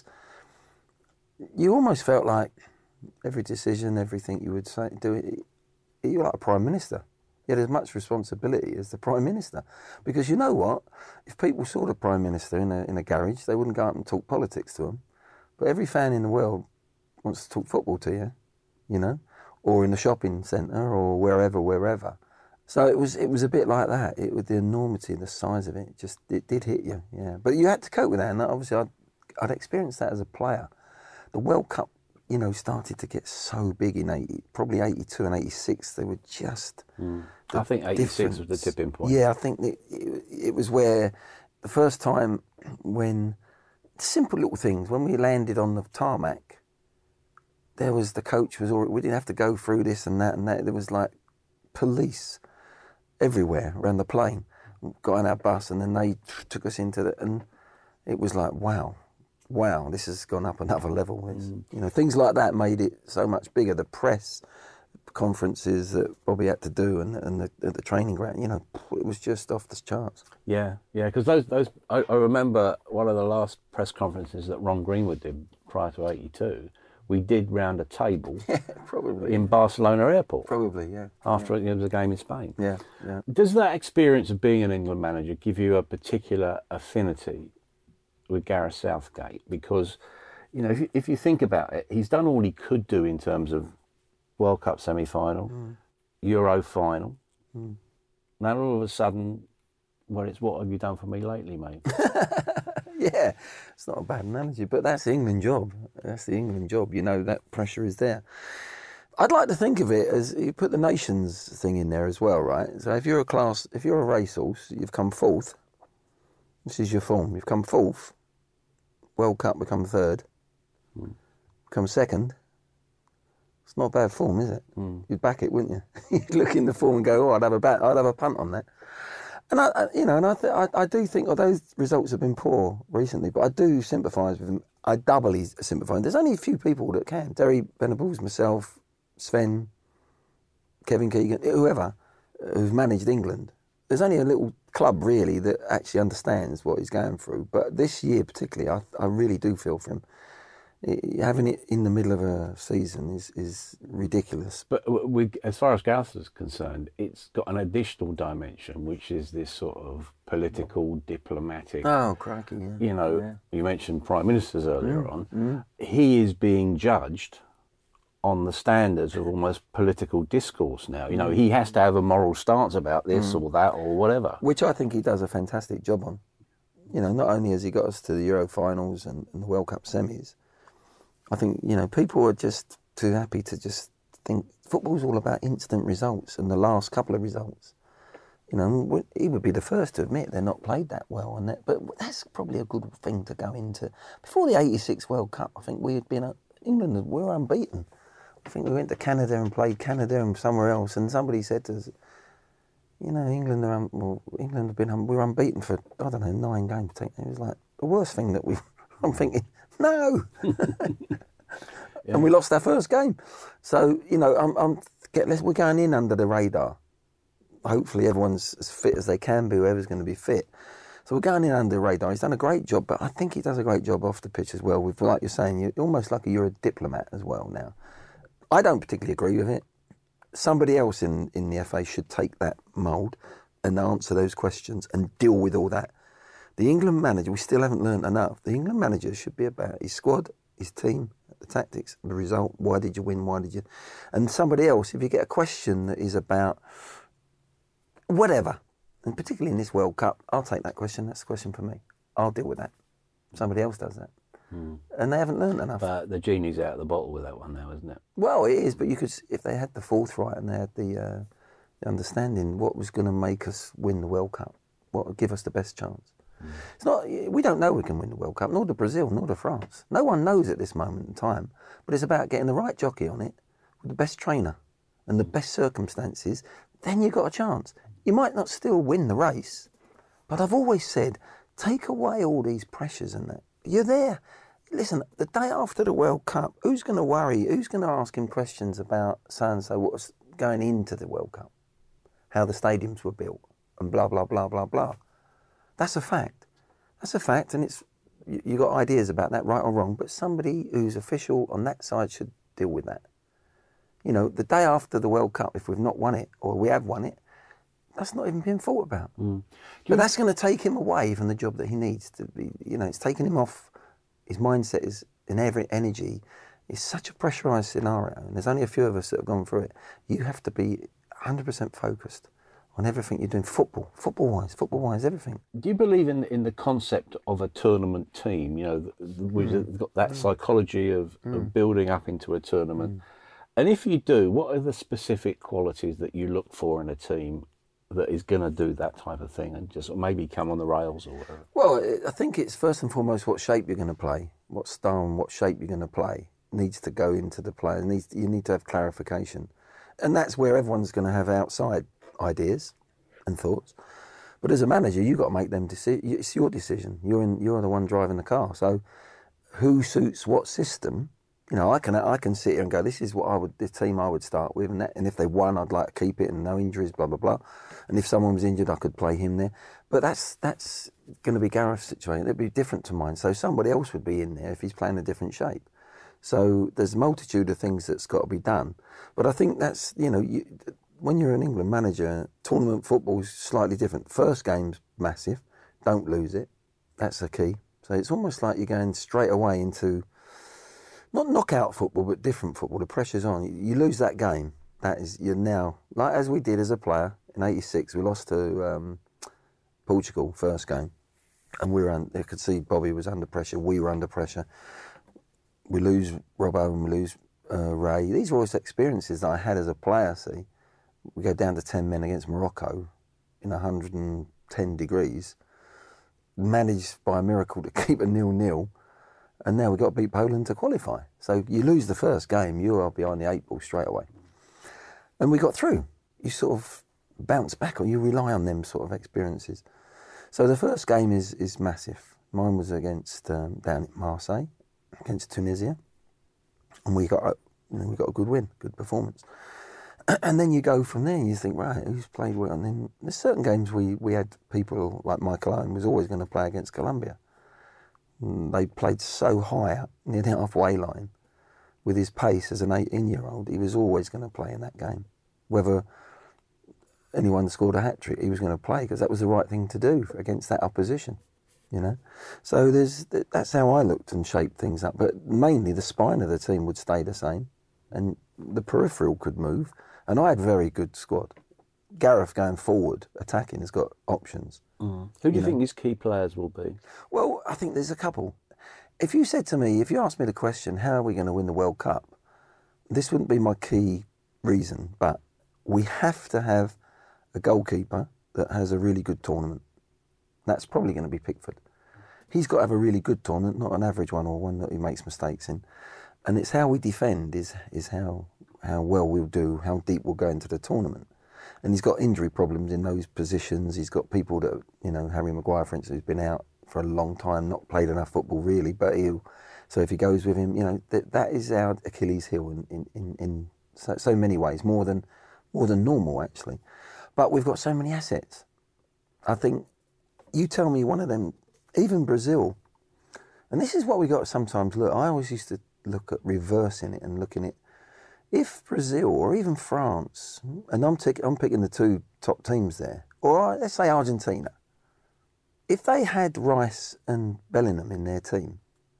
you almost felt like every decision, everything you would say, do it, you were like a Prime Minister. You had as much responsibility as the Prime Minister. Because you know what? If people saw the Prime Minister in a in a garage, they wouldn't go up and talk politics to him. But every fan in the world wants to talk football to you, you know? or in the shopping centre, or wherever, wherever. So it was it was a bit like that. It was the enormity, the size of it. it just it did hit you, yeah. But you had to cope with that, and obviously I'd, I'd experienced that as a player. The World Cup, you know, started to get so big in eighty, probably eighty-two and eighty-six. They were just. Mm. I think eighty-six was the tipping point. Yeah, I think it, it, it was where the first time when simple little things when we landed on the tarmac, there was the coach was already. We didn't have to go through this and that and that. There was like police everywhere around the plane. Got on our bus and then they took us into the and it was like wow. Wow, this has gone up another level. Mm. You know, things like that made it so much bigger. The press conferences that Bobby had to do, and and the, the training ground. You know, it was just off the charts. Yeah, yeah. Because those those I, I remember one of the last press conferences that Ron Greenwood did prior to eighty-two. We did round a table. Yeah, probably in Barcelona airport. Probably, yeah. After yeah. it was a game in Spain. Yeah, yeah. Does that experience of being an England manager give you a particular affinity with Gareth Southgate? Because, you know, if you, if you think about it, he's done all he could do in terms of World Cup semi-final, mm. Euro final. Mm. Now all of a sudden, well, it's what have you done for me lately, mate? Yeah, it's not a bad analogy, but that's the England job. That's the England job. You know, that pressure is there. I'd like to think of it as you put the nations thing in there as well, right? So if you're a class, if you're a racehorse, you've come fourth. This is your form. You've come fourth. World Cup, become third. Mm. Become second. It's not bad form, is it? Mm. You'd back it, wouldn't you? You'd look in the form and go, "Oh, I'd have a bat. I'd have a punt on that." And I, I you know, and I, th- I, I do think, although results have been poor recently, but I do sympathise with them. I doubly sympathise. There's only a few people that can. Terry Venables, myself, Sven, Kevin Keegan, whoever, who've managed England. There's only a little club really that actually understands what he's going through. But this year particularly, I, I really do feel for him. It, having it in the middle of a season is, is ridiculous. But we, as far as Gareth is concerned, it's got an additional dimension, which is this sort of political, diplomatic. Oh, crikey! Yeah. You know, yeah. You mentioned prime ministers earlier mm, on. Mm. He is being judged on the standards of almost political discourse now. You know, he has to have a moral stance about this mm. or that or whatever. Which I think he does a fantastic job on. You know, not only has he got us to the Euro finals and, and the World Cup semis, I think, you know, people are just too happy to just think football's all about instant results and the last couple of results. You know, he would be the first to admit they're not played that well, and that, but that's probably a good thing to go into. Before the eighty-six World Cup, I think we had been, England, we were unbeaten. I think we went to Canada and played Canada and somewhere else, and somebody said to us, you know, England are un- well, England have been un- we were unbeaten for I don't know nine games. It was like the worst thing that we. I'm thinking no, yeah. And we lost our first game. So you know, I'm, I'm get, we're going in under the radar. Hopefully, everyone's as fit as they can be. Whoever's going to be fit. So we're going in under the radar. He's done a great job, but I think he does a great job off the pitch as well. With like you're saying, you're almost like you're a diplomat as well now. I don't particularly agree with it. Somebody else in, in the F A should take that mould and answer those questions and deal with all that. The England manager, we still haven't learned enough. The England manager should be about his squad, his team, the tactics, the result. Why did you win? Why did you? And somebody else, if you get a question that is about whatever, and particularly in this World Cup, I'll take that question. That's the question for me. I'll deal with that. Somebody else does that. Mm. And they haven't learned enough. But the genie's out of the bottle with that one now, isn't it? Well, it is, but you could, if they had the forthright and they had the, uh, the understanding what was going to make us win the World Cup, what would give us the best chance. Mm. It's not. We don't know we can win the World Cup, nor do Brazil, nor do France. No one knows at this moment in time, but it's about getting the right jockey on it, with the best trainer, and the best circumstances, then you've got a chance. You might not still win the race, but I've always said, take away all these pressures and that. You're there. Listen, the day after the World Cup, who's going to worry? Who's going to ask him questions about so-and-so, what's going into the World Cup? How the stadiums were built and blah, blah, blah, blah, blah. That's a fact. That's a fact, and it's you, you got ideas about that, right or wrong, but somebody who's official on that side should deal with that. You know, the day after the World Cup, if we've not won it, or we have won it, that's not even been thought about. Mm. But that's going to take him away from the job that he needs to be. You know, it's taking him off. His mindset is in every energy It's such a pressurised scenario, and there's only a few of us that have gone through it. You have to be one hundred percent focused on everything you're doing, football, football-wise, football-wise, everything. Do you believe in in the concept of a tournament team? You know, we've mm. got that psychology of, mm. of building up into a tournament. Mm. And if you do, what are the specific qualities that you look for in a team that is going to do that type of thing and just maybe come on the rails or whatever? Well, I think it's first and foremost what shape you're going to play, what style and what shape you're going to play needs to go into the play. Needs you need to have clarification. And that's where everyone's going to have outside ideas and thoughts. But as a manager, you've got to make them decisions. It's your decision. You're in, you're the one driving the car. So who suits what system? You know, I can I can sit here and go, this is what I would, the team I would start with, and, that, and if they won, I'd like to keep it and no injuries, blah blah blah. And if someone was injured, I could play him there. But that's that's going to be Gareth's situation. It'd be different to mine. So somebody else would be in there if he's playing a different shape. So there's a multitude of things that's got to be done. But I think that's, you know, you, when you're an England manager, tournament football is slightly different. First game's massive. Don't lose it. That's the key. So it's almost like you're going straight away into, not knockout football, but different football. The pressure's on. You lose that game, that is, you're now, like as we did as a player in eighty-six, we lost to um, Portugal, first game. And we were, un- you could see Bobby was under pressure. We were under pressure. We lose Robbo and we lose uh, Ray. These were always experiences that I had as a player, see. We go down to ten men against Morocco in one hundred ten degrees, managed by a miracle to keep a nil-nil, and now we've got to beat Poland to qualify. So you lose the first game, you are behind the eight ball straight away. And we got through. You sort of bounce back, or you rely on them sort of experiences. So the first game is is massive. Mine was against um, down at Marseille, against Tunisia, and we got a, you know, we got a good win, good performance. And then you go from there and you think, right, who's played well? And then there's certain games we, we had people like Michael Owen was always going to play against Colombia. And they played so high up near the halfway line with his pace as an eighteen-year-old. He was always going to play in that game. Whether anyone scored a hat-trick, he was going to play because that was the right thing to do against that opposition, you know. So there's that's how I looked and shaped things up. But mainly the spine of the team would stay the same and the peripheral could move. And I had a very good squad. Gareth going forward, attacking, has got options. Mm. Who do you, you think know? His key players will be? Well, I think there's a couple. If you said to me, if you asked me the question, how are we going to win the World Cup? This wouldn't be my key reason, but we have to have a goalkeeper that has a really good tournament. That's probably going to be Pickford. He's got to have a really good tournament, not an average one or one that he makes mistakes in. And it's how we defend is is how how well we'll do, how deep we'll go into the tournament. And he's got injury problems in those positions. He's got people that, you know, Harry Maguire, for instance, who's been out for a long time, not played enough football really, but he'll, so if he goes with him, you know, that that is our Achilles heel in, in, in, in so, so many ways, more than more than normal actually. But we've got so many assets. I think, you tell me one of them, even Brazil, and this is what we got to sometimes look, I always used to look at reversing it and looking at, if Brazil or even France, and I'm, t- I'm picking the two top teams there, or let's say Argentina, if they had Rice and Bellingham in their team,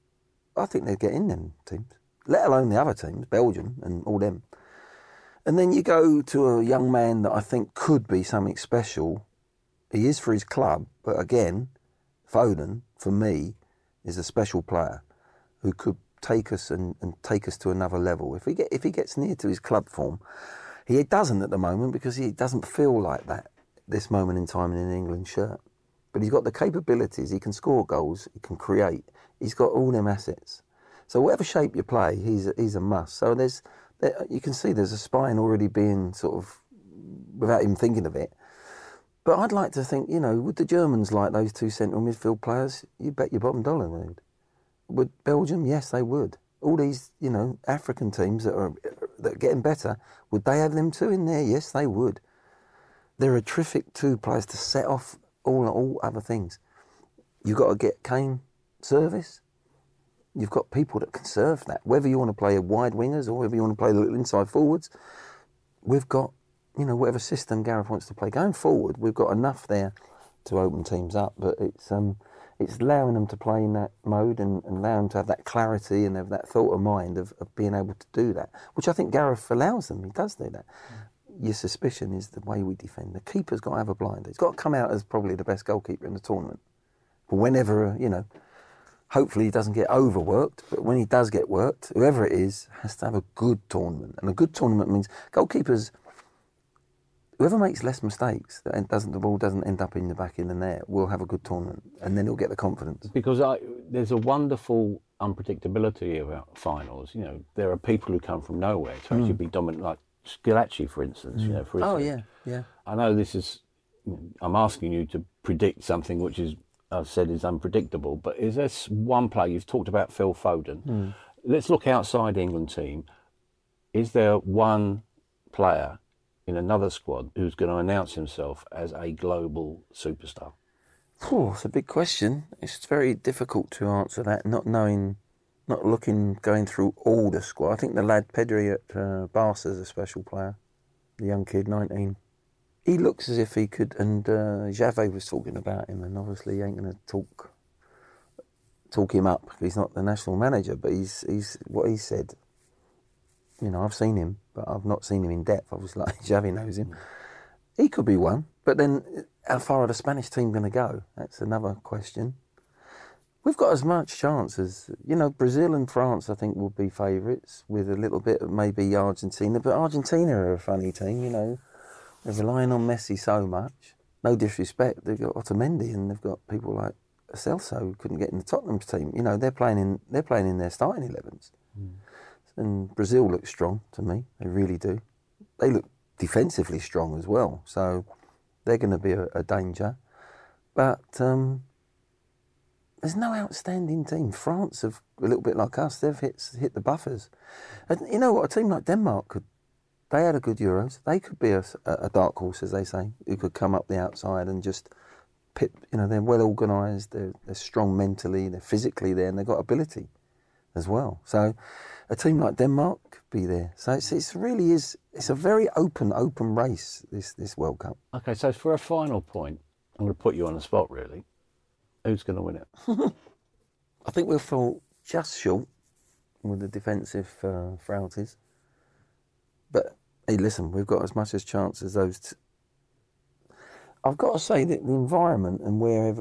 I think they'd get in them teams, let alone the other teams, Belgium and all them. And then you go to a young man that I think could be something special. He is for his club, but again, Foden, for me, is a special player who could take us and, and take us to another level. If he get if he gets near to his club form, he doesn't at the moment because he doesn't feel like that this moment in time in an England shirt. But he's got the capabilities. He can score goals. He can create. He's got all them assets. So whatever shape you play, he's a, he's a must. So there's there, you can see there's a spine already being sort of without even thinking of it. But I'd like to think, you know, would the Germans like those two central midfield players? You bet your bottom dollar they would. Would Belgium? Yes, they would. All these, you know, African teams that are that are getting better, would they have them two in there? Yes, they would. They're a terrific two players to set off all all other things. You've got to get Kane service. You've got people that can serve that. Whether you want to play a wide wingers or whether you want to play the little inside forwards, we've got, you know, whatever system Gareth wants to play going forward, we've got enough there to open teams up. But it's um, it's allowing them to play in that mode and, and allowing them to have that clarity and have that thought of mind of, of being able to do that, which I think Gareth allows them. He does do that. Mm. Your suspicion is the way we defend. The keeper's got to have a blinder. He's got to come out as probably the best goalkeeper in the tournament. But whenever, you know, hopefully he doesn't get overworked, but when he does get worked, whoever it is has to have a good tournament. And a good tournament means goalkeepers, whoever makes less mistakes and doesn't the ball doesn't end up in the back in the net will have a good tournament, and then he'll get the confidence. Because I, there's a wonderful unpredictability about finals. You know, there are people who come from nowhere to actually mm. be dominant, like Schillaci, for instance. Mm. You know, for oh instance. yeah, yeah. I know this is. I'm asking you to predict something which is, I've said, is unpredictable. But is there one player you've talked about, Phil Foden? Mm. Let's look outside the England team. Is there one player in another squad who's going to announce himself as a global superstar? Oh, it's a big question. It's very difficult to answer that, not knowing, not looking, going through all the squad. I think the lad Pedri at uh, Barca is a special player, the young kid, nineteen. He looks as if he could, and uh, Xavi was talking about him, and obviously he ain't going to talk talk him up. He's not the national manager, but he's he's what he said. You know, I've seen him, but I've not seen him in depth. Obviously, like Xavi knows him. He could be one, but then how far are the Spanish team going to go? That's another question. We've got as much chance as, you know, Brazil and France, I think, will be favourites, with a little bit of maybe Argentina. But Argentina are a funny team, you know. They're relying on Messi so much. No disrespect, they've got Otamendi and they've got people like Celso who couldn't get in the Tottenham's team. You know, they're playing in they're playing in their starting elevens. Mm. And Brazil looks strong to me. They really do. They look defensively strong as well. So they're going to be a, a danger. But um, there's no outstanding team. France have, a little bit like us, they've hit, hit the buffers. And you know what? A team like Denmark could, they had a good Euros. They could be a, a dark horse, as they say, who could come up the outside and just pit. You know, they're well organised, they're, they're strong mentally, they're physically there, and they've got ability as well. So a team like Denmark could be there. So it's, it's really is, it's a very open, open race, this, this World Cup. Okay, so for a final point, I'm going to put you on the spot, really. Who's going to win it? I think we'll fall just short with the defensive uh, frailties. But, hey, listen, we've got as much as chance as those. T- I've got to say that the environment and wherever...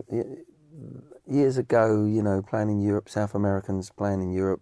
Years ago, you know, playing in Europe, South Americans playing in Europe,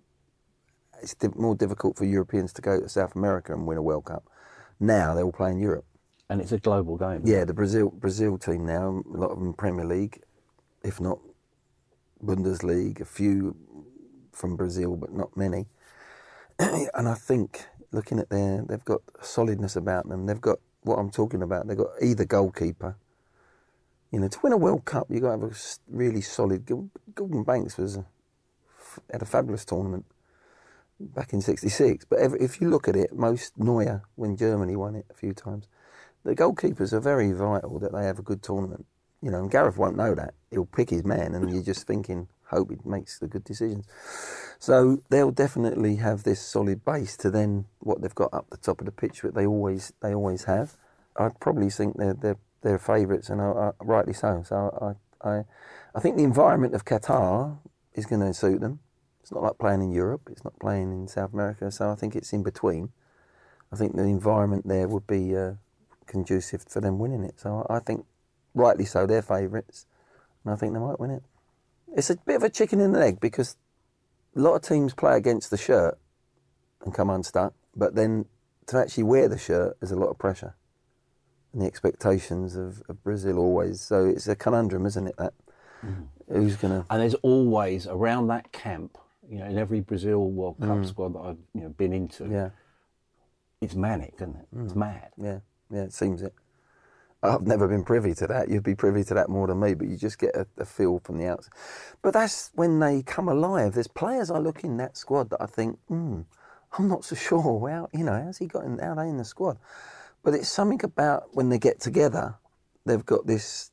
it's di- more difficult for Europeans to go to South America and win a World Cup. Now they all play in Europe. And it's a global game. Yeah, the Brazil Brazil team now, a lot of them Premier League, if not Bundesliga, a few from Brazil, but not many. And I think, looking at their, they've got solidness about them. They've got what I'm talking about. They've got either goalkeeper. You know, to win a World Cup, you've got to have a really solid... Gordon Banks was a, had a fabulous tournament back in sixty-six. But every, if you look at it, most Neuer, when Germany won it a few times, the goalkeepers are very vital that they have a good tournament. You know, and Gareth won't know that. He'll pick his man and you're just thinking, hope he makes the good decisions. So they'll definitely have this solid base to then what they've got up the top of the pitch, that they always they always have. I'd probably think they're... they're They're favourites, and uh, rightly so. So I, I, I think the environment of Qatar is going to suit them. It's not like playing in Europe. It's not playing in South America. So I think it's in between. I think the environment there would be uh, conducive for them winning it. So I think, rightly so, they're favourites, and I think they might win it. It's a bit of a chicken and an egg because a lot of teams play against the shirt and come unstuck, but then to actually wear the shirt is a lot of pressure. And the expectations of, of Brazil always. So it's a conundrum, isn't it, that? Mm. Who's going to... And there's always, around that camp, you know, in every Brazil World Cup mm. squad that I've you know, been into, yeah. It's manic, isn't it? Mm. It's mad. Yeah, yeah, it seems it. I've never been privy to that. You'd be privy to that more than me, but you just get a, a feel from the outside. But that's when they come alive. There's players I look in that squad that I think, hmm, I'm not so sure. How, you know, how's he got in, how are they in the squad? But it's something about when they get together, they've got this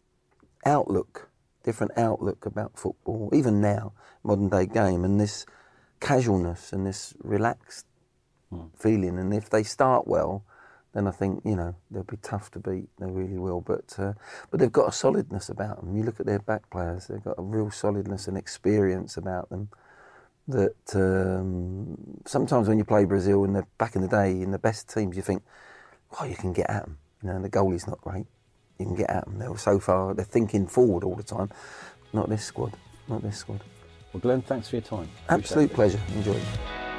outlook, different outlook about football, even now, modern day game, and this casualness and this relaxed mm. feeling. And if they start well, then I think, you know, they'll be tough to beat. They really will. But uh, but they've got a solidness about them. You look at their back players, they've got a real solidness and experience about them that um, sometimes when you play Brazil in the back in the day, in the best teams, you think, oh, you can get at them. You know, and the goalie's not great. You can get at them. They're so far, they're thinking forward all the time. Not this squad. Not this squad. Well, Glenn, thanks for your time. Absolute pleasure. Enjoyed it.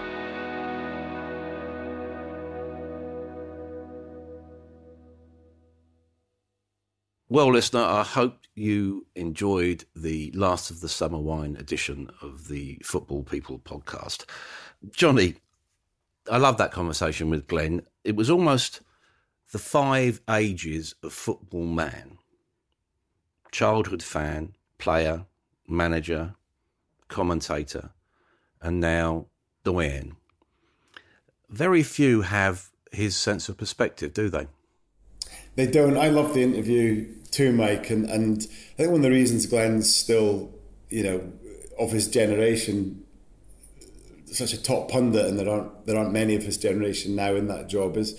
Well, listener, I hope you enjoyed the last of the summer wine edition of the Football People podcast. Johnny, I love that conversation with Glenn. It was almost the five ages of football man. Childhood fan, player, manager, commentator, and now doyen. Very few have his sense of perspective, do they? They don't. I love the interview too, Mike, and, and I think one of the reasons Glenn's still, you know, of his generation, such a top pundit, and there aren't there aren't many of his generation now in that job, is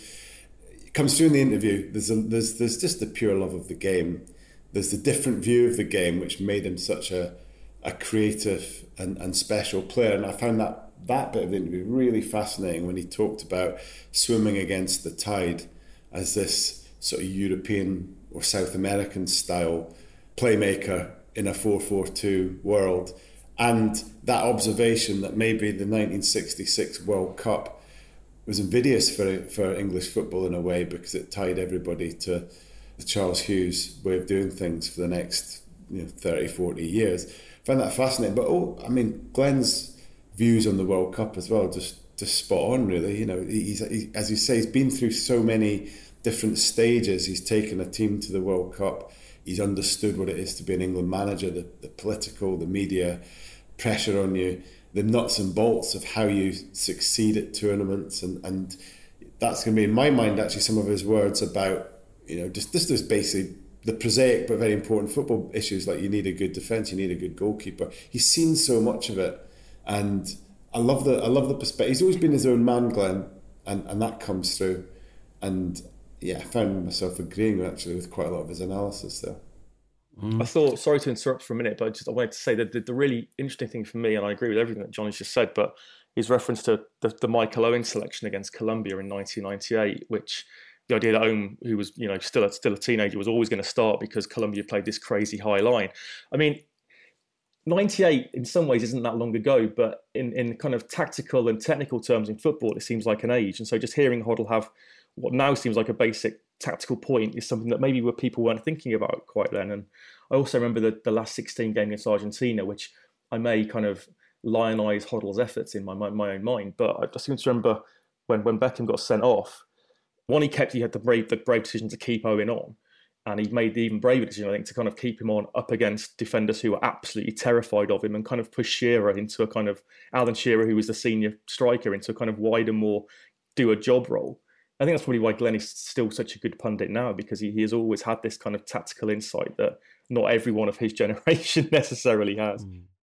it comes through in the interview. There's a, there's there's just the pure love of the game. There's the different view of the game, which made him such a a creative and, and special player. And I found that that bit of the interview really fascinating when he talked about swimming against the tide as this sort of European or South American style playmaker in a four four two world, and that observation that maybe the nineteen sixty-six World Cup was invidious for for English football in a way, because it tied everybody to the Charles Hughes way of doing things for the next, you know, thirty, forty years. I found that fascinating. But oh, I mean, Glenn's views on the World Cup as well, just just spot on, really. You know, he's he, as you say, he's been through so many different stages. He's taken a team to the World Cup. He's understood what it is to be an England manager, the, the political, the media pressure on you, the nuts and bolts of how you succeed at tournaments, and, and that's going to be, in my mind, actually some of his words about, you know, just this is basically the prosaic but very important football issues, like you need a good defence, you need a good goalkeeper. He's seen so much of it, and I love the I love the perspective. He's always been his own man, Glenn, and, and that comes through. And yeah, I found myself agreeing actually with quite a lot of his analysis there. Mm. I thought, sorry to interrupt for a minute, but I just I wanted to say that the, the really interesting thing for me, and I agree with everything that Johnny's just said, but his reference to the, the Michael Owen selection against Colombia in nineteen ninety-eight, which the idea that Owen, who was, you know, still a, still a teenager, was always going to start because Colombia played this crazy high line. I mean, ninety-eight in some ways isn't that long ago, but in, in kind of tactical and technical terms in football, it seems like an age. And so just hearing Hoddle have what now seems like a basic tactical point is something that maybe people weren't thinking about quite then. And I also remember the, the last sixteen game against Argentina, which I may kind of lionise Hoddle's efforts in my, my my own mind, but I just seem to remember when, when Beckham got sent off, one, he kept he had the brave the brave decision to keep Owen on, and he made the even braver decision, I think, to kind of keep him on up against defenders who were absolutely terrified of him, and kind of push Shearer into a kind of Alan Shearer, who was the senior striker, into a kind of wider, more do a job role. I think that's probably why Glenn is still such a good pundit now, because he, he has always had this kind of tactical insight that not everyone of his generation necessarily has.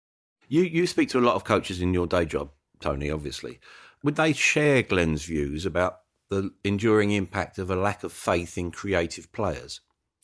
You you speak to a lot of coaches in your day job, Tony, obviously. Would they share Glenn's views about the enduring impact of a lack of faith in creative players?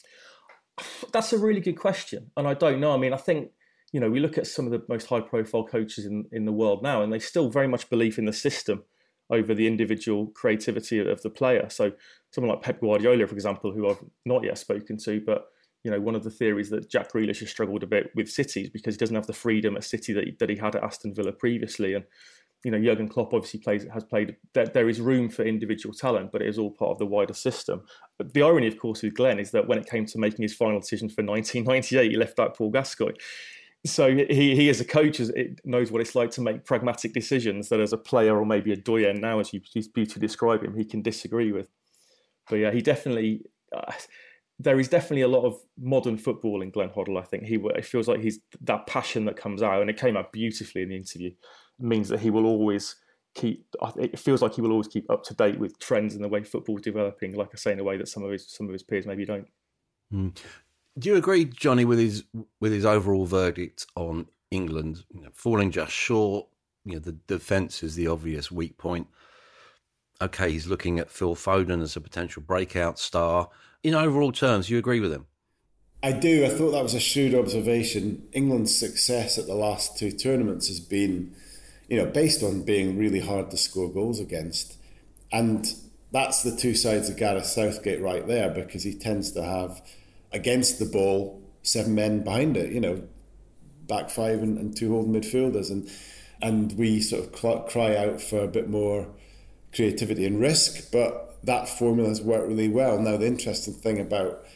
That's a really good question. And I don't know. I mean, I think, you know, we look at some of the most high-profile coaches in, in the world now, and they still very much believe in the system over the individual creativity of the player. So someone like Pep Guardiola, for example, who I've not yet spoken to, but, you know, one of the theories that Jack Grealish has struggled a bit with City is because he doesn't have the freedom at City that he, that he had at Aston Villa previously. And, you know, Jurgen Klopp obviously plays has played, there, there is room for individual talent, but it is all part of the wider system. But the irony, of course, with Glenn is that when it came to making his final decision for nineteen ninety-eight, he left out Paul Gascoigne. So he, he as a coach, is, it knows what it's like to make pragmatic decisions that as a player, or maybe a doyen now, as you beautifully describe him, he can disagree with. But yeah, he definitely, uh, there is definitely a lot of modern football in Glenn Hoddle. I think he it feels like he's that passion that comes out, and it came out beautifully in the interview, means that he will always keep, it feels like he will always keep up to date with trends and the way football is developing, like I say, in a way that some of his some of his peers maybe don't. Mm. Do you agree, Johnny, with his with his overall verdict on England, you know, falling just short? You know, the defence is the obvious weak point. OK, he's looking at Phil Foden as a potential breakout star. In overall terms, you agree with him? I do. I thought that was a shrewd observation. England's success at the last two tournaments has been, you know, based on being really hard to score goals against. And that's the two sides of Gareth Southgate right there, because he tends to have, against the ball, seven men behind it, you know, back five and, and two holding midfielders. And and we sort of cl- cry out for a bit more creativity and risk, but that formula has worked really well. Now, the interesting thing about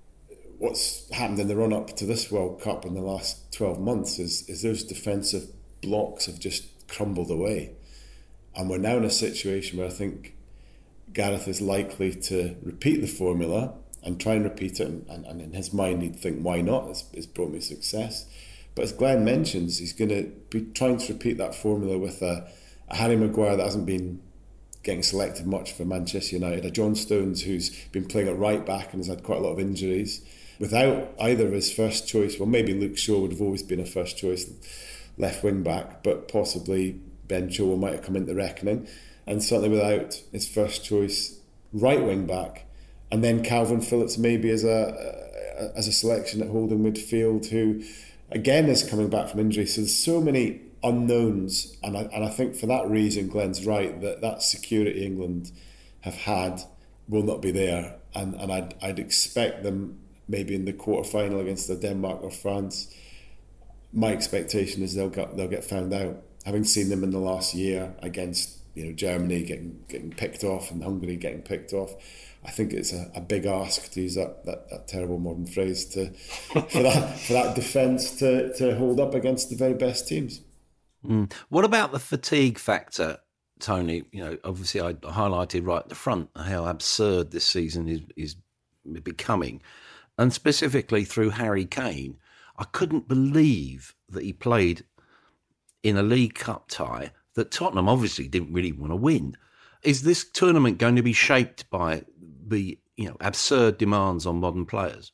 what's happened in the run-up to this World Cup in the last twelve months is, is those defensive blocks have just crumbled away. And we're now in a situation where I think Gareth is likely to repeat the formula and try and repeat it, and, and, and in his mind he'd think, why not? It's, it's brought me success. But as Glenn mentions, he's going to be trying to repeat that formula with a, a Harry Maguire that hasn't been getting selected much for Manchester United, a John Stones who's been playing at right back and has had quite a lot of injuries, without either of his first choice. Well, maybe Luke Shaw would have always been a first choice left wing back, but possibly Ben Chilwell might have come into reckoning, and certainly without his first choice right wing back, and then Calvin Phillips maybe as a as a selection at holding midfield, who again is coming back from injury. So there's so many unknowns, and I, and I think for that reason Glenn's right, that that security England have had will not be there, and, and I'd, I'd expect them maybe in the quarter final against the Denmark or France. My expectation is they'll get they'll get found out. Having seen them in the last year against, you know, Germany getting getting picked off and Hungary getting picked off, I think it's a, a big ask, to use that, that, that terrible modern phrase, to for that for that defence to, to hold up against the very best teams. Mm. What about the fatigue factor, Tony? You know, obviously I highlighted right at the front how absurd this season is, is becoming, and specifically through Harry Kane. I couldn't believe that he played in a League Cup tie that Tottenham obviously didn't really want to win. Is this tournament going to be shaped by the, you know, absurd demands on modern players?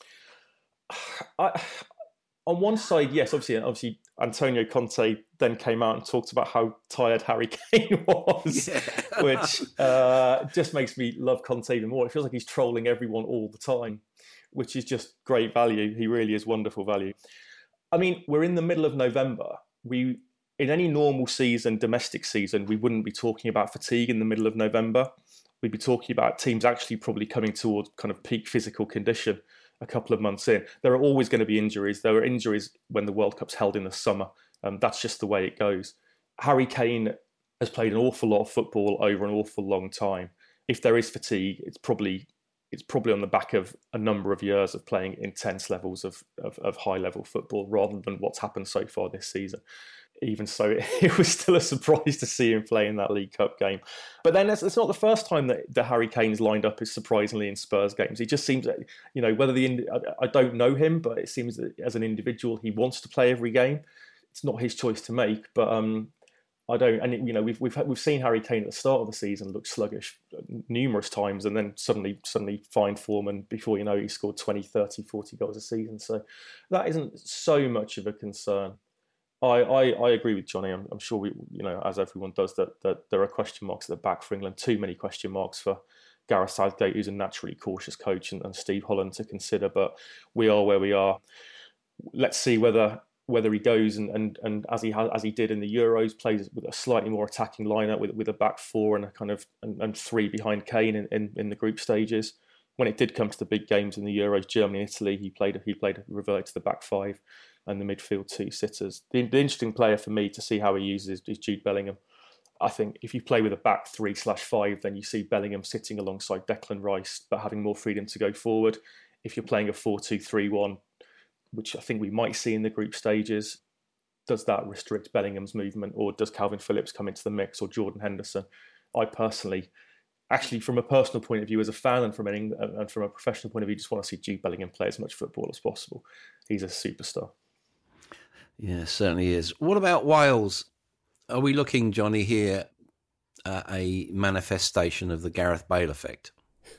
I, on one side, yes, obviously, obviously Antonio Conte then came out and talked about how tired Harry Kane was, yeah. which uh, just makes me love Conte even more. It feels like he's trolling everyone all the time, which is just great value. He really is wonderful value. I mean, we're in the middle of November. We, in any normal season, domestic season, we wouldn't be talking about fatigue in the middle of November. We'd be talking about teams actually probably coming towards kind of peak physical condition a couple of months in. There are always going to be injuries. There are injuries when the World Cup's held in the summer. Um, that's just the way it goes. Harry Kane has played an awful lot of football over an awful long time. If there is fatigue, it's probably it's probably on the back of a number of years of playing intense levels of, of, of high-level football rather than what's happened so far this season. Even so, it, it was still a surprise to see him play in that League Cup game. But then it's, it's not the first time that, that Harry Kane's lined up is surprisingly in Spurs games. He just seems, you know, whether the I, I don't know him, but it seems that as an individual, he wants to play every game. It's not his choice to make, but um, I don't. And it, you know, we've we've we've seen Harry Kane at the start of the season look sluggish numerous times, and then suddenly suddenly find form, and before you know it, he scored twenty, thirty, forty goals a season. So that isn't so much of a concern. I, I, I agree with Johnny. I'm, I'm sure we, you know, as everyone does, that, that there are question marks at the back for England. Too many question marks for Gareth Southgate, who's a naturally cautious coach, and, and Steve Holland to consider. But we are where we are. Let's see whether whether he goes and and, and as he has, as he did in the Euros, plays with a slightly more attacking lineup with with a back four and a kind of and, and three behind Kane in, in, in the group stages. When it did come to the big games in the Euros, Germany and Italy, he played he played reverted to the back five and the midfield two sitters. The, the interesting player for me to see how he uses is Jude Bellingham. I think if you play with a back three slash five, then you see Bellingham sitting alongside Declan Rice, but having more freedom to go forward. If you're playing a four two three one, which I think we might see in the group stages, does that restrict Bellingham's movement, or does Calvin Phillips come into the mix, or Jordan Henderson? I personally, actually from a personal point of view as a fan and from an, and from a professional point of view, just want to see Jude Bellingham play as much football as possible. He's a superstar. Yeah, certainly is. What about Wales? Are we looking, Johnny, here at a manifestation of the Gareth Bale effect?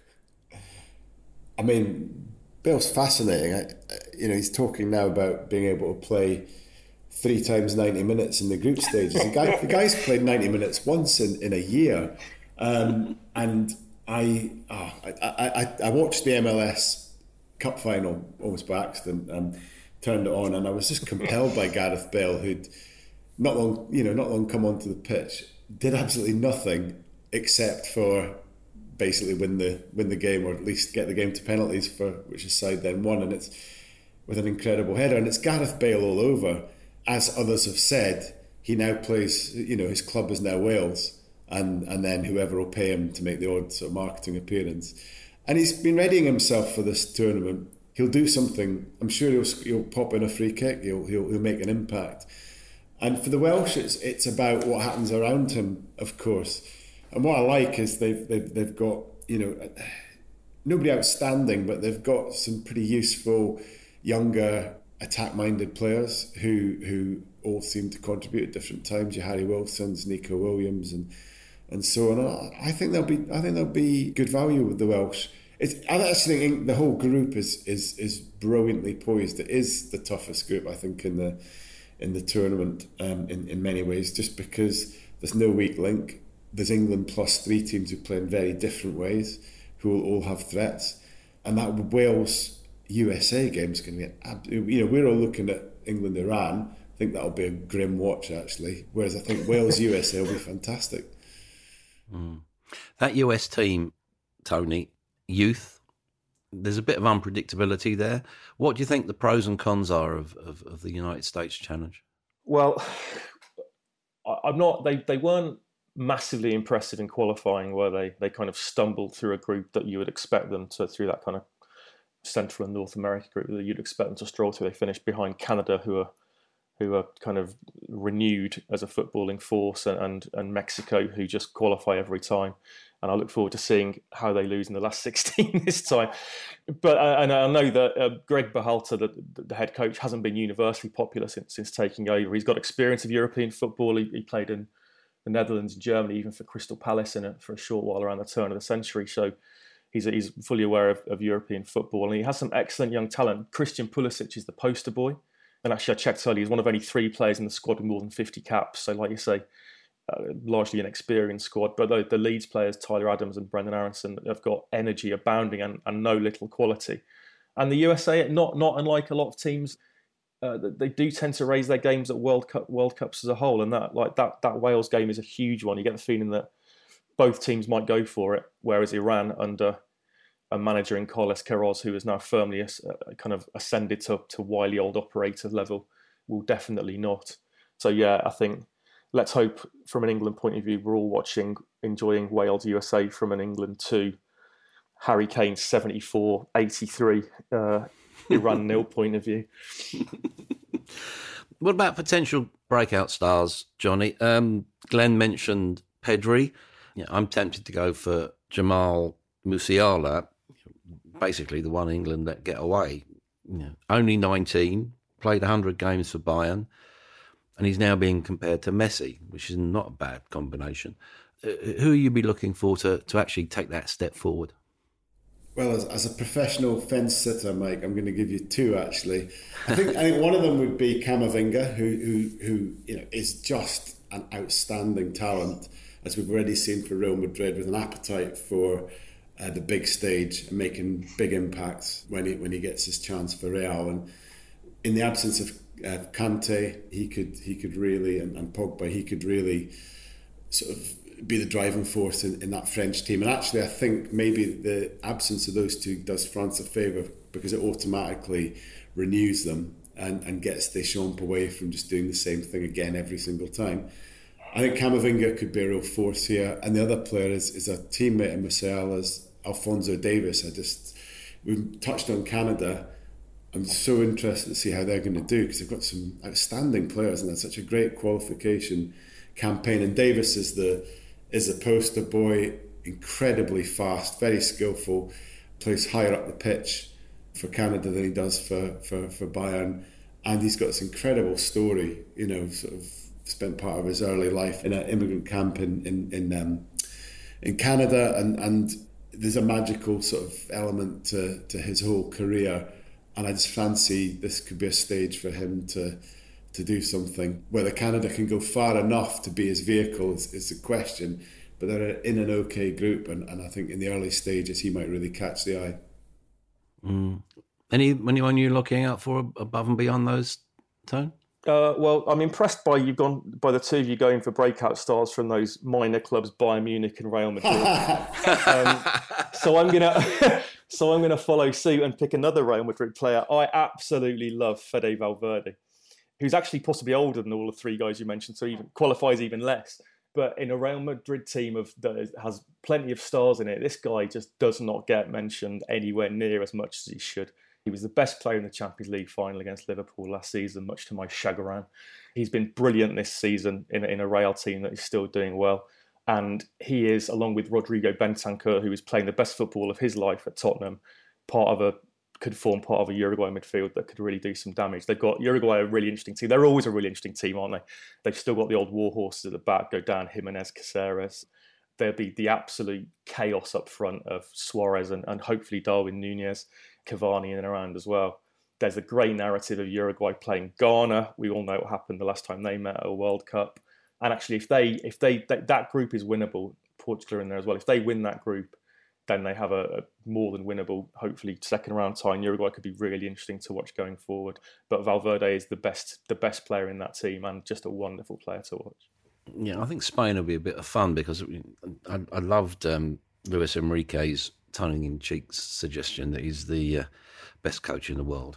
I mean, Bale's fascinating. I, you know, he's talking now about being able to play three times ninety minutes in the group stages. The guy, the guy's played ninety minutes once in, in a year. Um, and I, oh, I, I, I watched the M L S Cup final almost by accident, and turned it on, and I was just compelled by Gareth Bale, who'd not long, you know, not long come onto the pitch, did absolutely nothing except for basically win the win the game, or at least get the game to penalties, for which his side then won, and it's with an incredible header, and it's Gareth Bale all over. As others have said, he now plays, you know, his club is now Wales, and and then whoever will pay him to make the odd sort of marketing appearance, and he's been readying himself for this tournament. He'll do something. I'm sure he'll he'll pop in a free kick. He'll he'll, he'll make an impact. And for the Welsh, it's it's about what happens around him, of course. And what I like is they've they've they've got, you know, nobody outstanding, but they've got some pretty useful younger attack-minded players who who all seem to contribute at different times. Your Harry Wilsons, Nico Williams, and and so on. I think they'll be I think they'll be good value with the Welsh. It's, I actually think the whole group is is is brilliantly poised. It is the toughest group, I think, in the in the tournament, um, in in many ways, just because there's no weak link. There's England plus three teams who play in very different ways, who will all have threats, and that Wales U S A game is going to get. You know, we're all looking at England Iran. I think that'll be a grim watch, actually. Whereas I think Wales U S A will be fantastic. Mm. That U S team, Tony, youth, there's a bit of unpredictability there. What do you think the pros and cons are of, of, of the United States challenge? Well, I'm not. They they weren't massively impressive in qualifying, where they they kind of stumbled through a group that you would expect them to, through that kind of Central and North America group that you'd expect them to stroll through. They finished behind Canada, who are who are kind of renewed as a footballing force, and, and, and Mexico, who just qualify every time. And I look forward to seeing how they lose in the last sixteen this time. But uh, and I know that uh, Greg Berhalter, the, the head coach, hasn't been universally popular since, since taking over. He's got experience of European football. He, he played in the Netherlands and Germany, even for Crystal Palace in it for a short while around the turn of the century. So he's he's fully aware of, of European football, and he has some excellent young talent. Christian Pulisic is the poster boy. And actually, I checked earlier, he's one of only three players in the squad with more than fifty caps. So, like you say, uh, largely an experienced squad. But the, the Leeds players, Tyler Adams and Brendan Aronson, have got energy abounding and, and no little quality. And the U S A, not not unlike a lot of teams, uh, they do tend to raise their games at World Cup World Cups as a whole. And that like that that Wales game is a huge one. You get the feeling that both teams might go for it, whereas Iran, under a manager in Carles Queiroz, who is now firmly uh, kind of ascended to, to wily old operator level, will definitely not. So yeah, I think let's hope from an England point of view, we're all watching, enjoying Wales U S A from an England two, Harry Kane seventy-four eighty-three, uh, Iran nil point of view. What about potential breakout stars, Johnny? Um, Glenn mentioned Pedri. Yeah, I'm tempted to go for Jamal Musiala. Basically the one England that get away. You know, only nineteen, played one hundred games for Bayern, and he's now being compared to Messi, which is not a bad combination. Uh, who will you be looking for to, to actually take that step forward? Well, as, as a professional fence sitter, Mike, I'm going to give you two, actually. I think I think one of them would be Camavinga, who, who, who you know, is just an outstanding talent, as we've already seen for Real Madrid, with an appetite for Uh, the big stage and making big impacts when he when he gets his chance for Real. And in the absence of uh, Kante, he could he could really and, and Pogba, he could really sort of be the driving force in, in that French team. And actually, I think maybe the absence of those two does France a favour, because it automatically renews them and, and gets Deschamps away from just doing the same thing again every single time. I think Camavinga could be a real force here, and the other player is, is a teammate of Musiala's, Alphonso Davies. I just we've touched on Canada. I'm so interested to see how they're going to do, because they've got some outstanding players and it's such a great qualification campaign. And Davies is the is the poster boy, incredibly fast, very skillful, plays higher up the pitch for Canada than he does for for, for Bayern, and he's got this incredible story. You know, sort of. Spent part of his early life in an immigrant camp in in in, um, in Canada, and, and there's a magical sort of element to, to his whole career, and I just fancy this could be a stage for him to to do something. Whether Canada can go far enough to be his vehicle is, is the question, but they're in an okay group, and, and I think in the early stages he might really catch the eye. Mm. Any anyone you're looking out for above and beyond those, Tone? Uh, well, I'm impressed by you've gone by the two of you going for breakout stars from those minor clubs, Bayern Munich and Real Madrid. um, so I'm gonna, so I'm gonna follow suit and pick another Real Madrid player. I absolutely love Fede Valverde, who's actually possibly older than all the three guys you mentioned, so even qualifies even less. But in a Real Madrid team of that has plenty of stars in it, this guy just does not get mentioned anywhere near as much as he should. He was the best player in the Champions League final against Liverpool last season, much to my chagrin. He's been brilliant this season in, in a Real team that is still doing well. And he is, along with Rodrigo Bentancur, who is playing the best football of his life at Tottenham, part of a could form part of a Uruguay midfield that could really do some damage. They've got Uruguay, a really interesting team. They're always a really interesting team, aren't they? They've still got the old war horses at the back, Godin, Jimenez, Caceres. There'll be the absolute chaos up front of Suarez and, and hopefully Darwin Nunez, Cavani in and around as well. There's a great narrative of Uruguay playing Ghana. We all know what happened the last time they met at a World Cup. And actually, if they, if they, that, that group is winnable, Portugal are in there as well. If they win that group, then they have a, a more than winnable, hopefully second round tie. And Uruguay could be really interesting to watch going forward. But Valverde is the best, the best player in that team and just a wonderful player to watch. Yeah, I think Spain will be a bit of fun because I, I loved um, Luis Enrique's tongue-in-cheek suggestion that he's the uh, best coach in the world.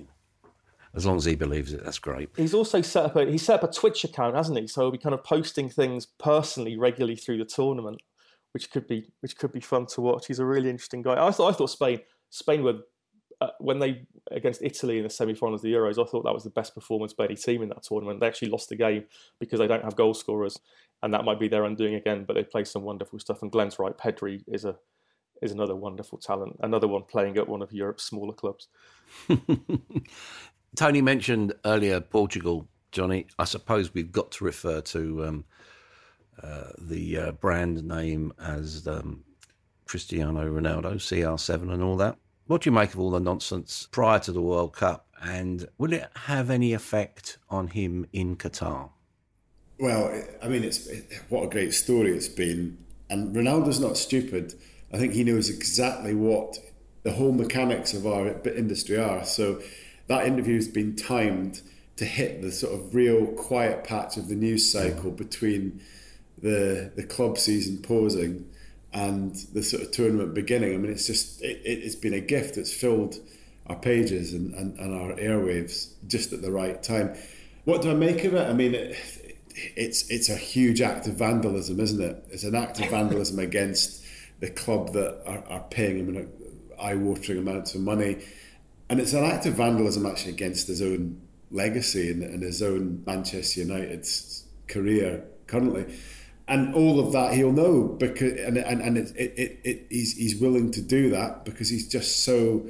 As long as he believes it, that's great. He's also set up a he set up a Twitch account, hasn't he? So he'll be kind of posting things personally regularly through the tournament, which could be which could be fun to watch. He's a really interesting guy. I thought I thought Spain Spain were uh, when they against Italy in the semi-finals of the Euros. I thought that was the best performance by any team in that tournament. They actually lost the game because they don't have goal scorers, and that might be their undoing again. But they play some wonderful stuff. And Glenn's right, Pedri is a is another wonderful talent. Another one playing at one of Europe's smaller clubs. Tony mentioned earlier Portugal, Johnny. I suppose we've got to refer to um, uh, the uh, brand name as um, Cristiano Ronaldo, C R seven and all that. What do you make of all the nonsense prior to the World Cup? And will it have any effect on him in Qatar? Well, I mean, it's it, what a great story it's been. And Ronaldo's not stupid. I think he knows exactly what the whole mechanics of our industry are. So that interview's been timed to hit the sort of real quiet patch of the news cycle between the the club season pausing and the sort of tournament beginning. I mean, it's just it, it's been a gift. It's filled our pages and, and, and our airwaves just at the right time. What do I make of it? I mean, it, it's it's a huge act of vandalism, isn't it? It's an act of vandalism against the club that are, are paying him an eye-watering amounts of money. And it's an act of vandalism actually against his own legacy and, and his own Manchester United's career currently. And all of that he'll know, because and and, and it, it, it, it, he's, he's willing to do that because he's just so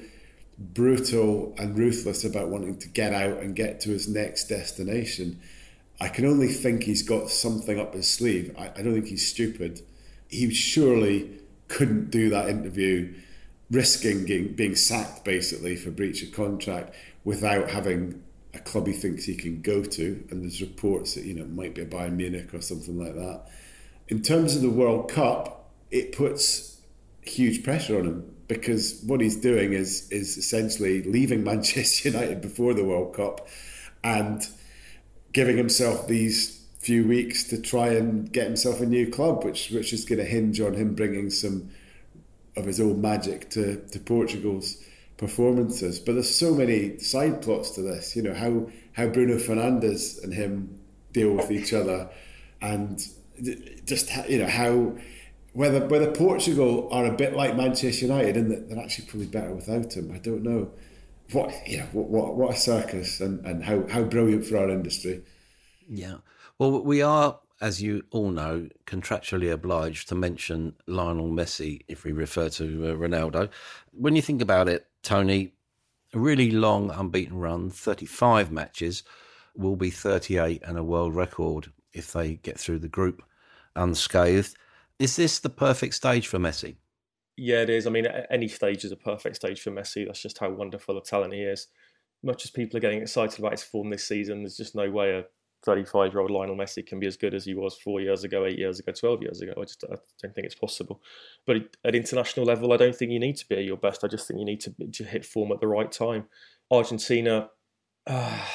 brutal and ruthless about wanting to get out and get to his next destination. I can only think he's got something up his sleeve. I, I don't think he's stupid. He surely couldn't do that interview risking being, being sacked basically for breach of contract without having a club he thinks he can go to. And there's reports that, you know, it might be a Bayern Munich or something like that. In terms of the World Cup, it puts huge pressure on him because what he's doing is is essentially leaving Manchester United before the World Cup and giving himself these few weeks to try and get himself a new club, which which is going to hinge on him bringing some of his own magic to, to Portugal's performances. But there's so many side plots to this, you know, how, how Bruno Fernandes and him deal with each other, and just, you know, how whether whether Portugal are a bit like Manchester United in that they're actually probably better without him. I don't know. What you know, what what, what a circus, and, and how, how brilliant for our industry. Yeah. Well, we are, as you all know, contractually obliged to mention Lionel Messi if we refer to uh, Ronaldo. When you think about it, Tony, a really long unbeaten run, thirty-five matches, will be thirty-eight and a world record if they get through the group unscathed. Is this the perfect stage for Messi? Yeah, it is. I mean, any stage is a perfect stage for Messi. That's just how wonderful a talent he is. Much as people are getting excited about his form this season, there's just no way a thirty-five-year-old Lionel Messi can be as good as he was four years ago, eight years ago, twelve years ago. I just I don't think it's possible. But at international level, I don't think you need to be at your best. I just think you need to, to hit form at the right time. Argentina, uh,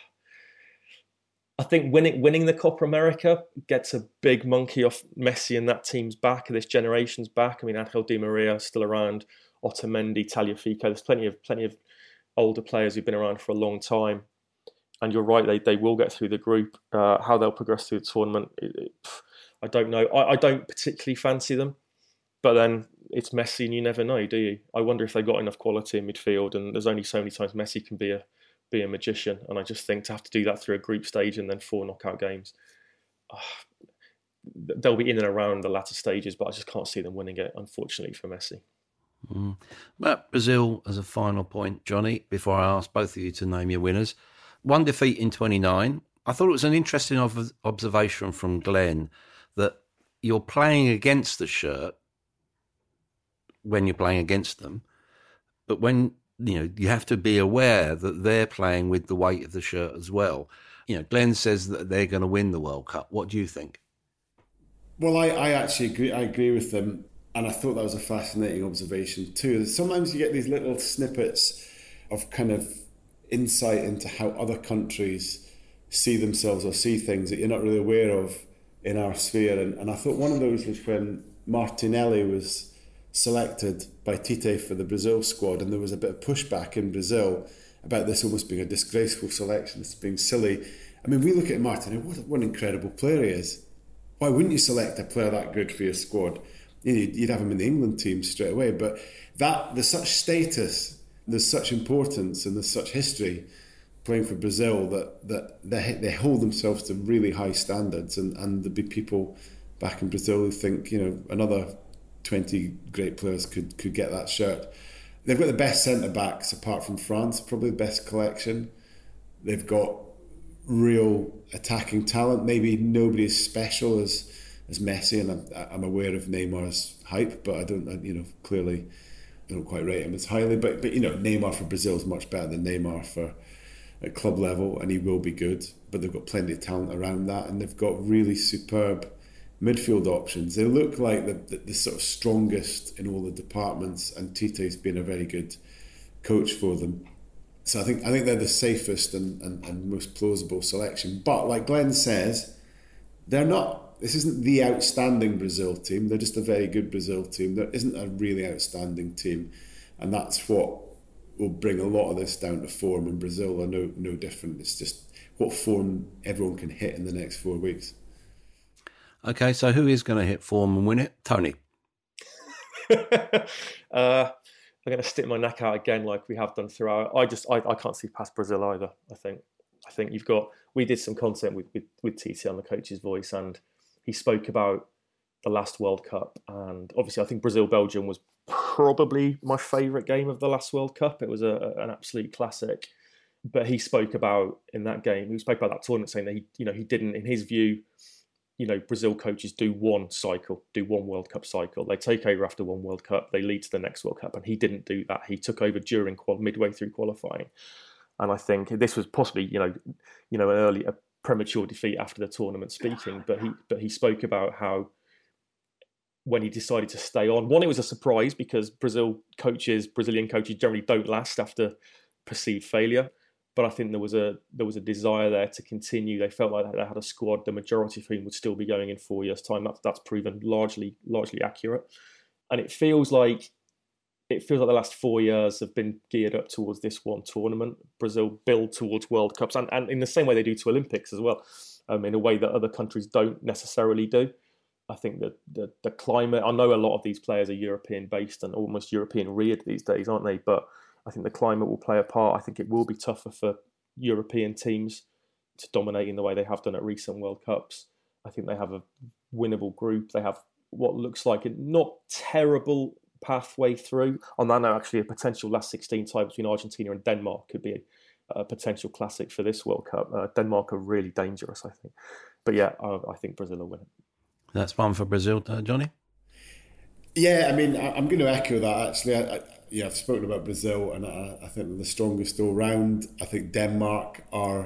I think winning winning the Copa America gets a big monkey off Messi and that team's back, this generation's back. I mean, Angel Di Maria is still around, Otamendi, Tagliafico. There's plenty of plenty of older players who've been around for a long time. And you're right, they, they will get through the group. Uh, how they'll progress through the tournament, it, it, I don't know. I, I don't particularly fancy them. But then it's Messi and you never know, do you? I wonder if they've got enough quality in midfield, and there's only so many times Messi can be a be a magician. And I just think to have to do that through a group stage and then four knockout games, oh, they'll be in and around the latter stages, but I just can't see them winning it, unfortunately, for Messi. Mm. But Brazil, as a final point, Johnny, before I ask both of you to name your winners, one defeat in twenty-nine. I thought it was an interesting ov- observation from Glenn that you're playing against the shirt when you're playing against them, but when you know you have to be aware that they're playing with the weight of the shirt as well. You know, Glenn says that they're going to win the World Cup. What do you think? Well, I, I actually agree. I agree with them, and I thought that was a fascinating observation too. Sometimes you get these little snippets of kind of insight into how other countries see themselves or see things that you're not really aware of in our sphere. And, and I thought one of those was when Martinelli was selected by Tite for the Brazil squad, and there was a bit of pushback in Brazil about this almost being a disgraceful selection, this being silly. I mean, we look at Martinelli, what, what an incredible player he is. Why wouldn't you select a player that good for your squad? You know, you'd have him in the England team straight away. But that there's such status, there's such importance, and there's such history playing for Brazil that that they they hold themselves to really high standards, and, and there'll be people back in Brazil who think, you know, another twenty great players could could get that shirt. They've got the best centre backs apart from France, probably the best collection. They've got real attacking talent. Maybe nobody as special as as Messi, and I'm, I'm aware of Neymar's hype, but I don't, you know, clearly I don't quite rate him as highly. But but you know, Neymar for Brazil is much better than Neymar for at club level, and he will be good. But they've got plenty of talent around that, and they've got really superb midfield options. They look like the, the, the sort of strongest in all the departments, and Tite's been a very good coach for them. So I think I think they're the safest and, and, and most plausible selection. But like Glenn says, they're not. This isn't the outstanding Brazil team. They're just a very good Brazil team. There isn't a really outstanding team, and that's what will bring a lot of this down to form. And Brazil are no no different. It's just what form everyone can hit in the next four weeks. Okay, so who is going to hit form and win it? Tony. uh, I'm going to stick my neck out again like we have done throughout. I just, I, I can't see past Brazil either, I think. I think you've got, we did some content with, with, with T T on the Coach's Voice, and he spoke about the last World Cup. And obviously I think Brazil-Belgium was probably my favourite game of the last World Cup. It was a, an absolute classic. But he spoke about, in that game, he spoke about that tournament saying that he, you know, he didn't, in his view, you know, Brazil coaches do one cycle, do one World Cup cycle. They take over after one World Cup, they lead to the next World Cup, and he didn't do that. He took over during midway through qualifying, and I think this was possibly, you know, you know, an early, a premature defeat after the tournament. Speaking, but he, but he spoke about how when he decided to stay on, one, it was a surprise because Brazil coaches, Brazilian coaches generally don't last after perceived failure. But I think there was a there was a desire there to continue. They felt like they had a squad, the majority of whom would still be going in four years' time. That's that's proven largely largely accurate. And it feels like it feels like the last four years have been geared up towards this one tournament. Brazil build towards World Cups, and, and in the same way they do to Olympics as well, um, in a way that other countries don't necessarily do. I think that the, the climate, I know a lot of these players are European based and almost European reared these days, aren't they? But I think the climate will play a part. I think it will be tougher for European teams to dominate in the way they have done at recent World Cups. I think they have a winnable group. They have what looks like a not terrible pathway through. On that note, actually, a potential last sixteen tie between Argentina and Denmark could be a, a potential classic for this World Cup. Uh, Denmark are really dangerous, I think. But yeah, I, I think Brazil will win it. That's one for Brazil, uh, Johnny? Yeah, I mean, I, I'm going to echo that, actually. I, I, Yeah, I've spoken about Brazil, and I, I think they're the strongest all round. I think Denmark are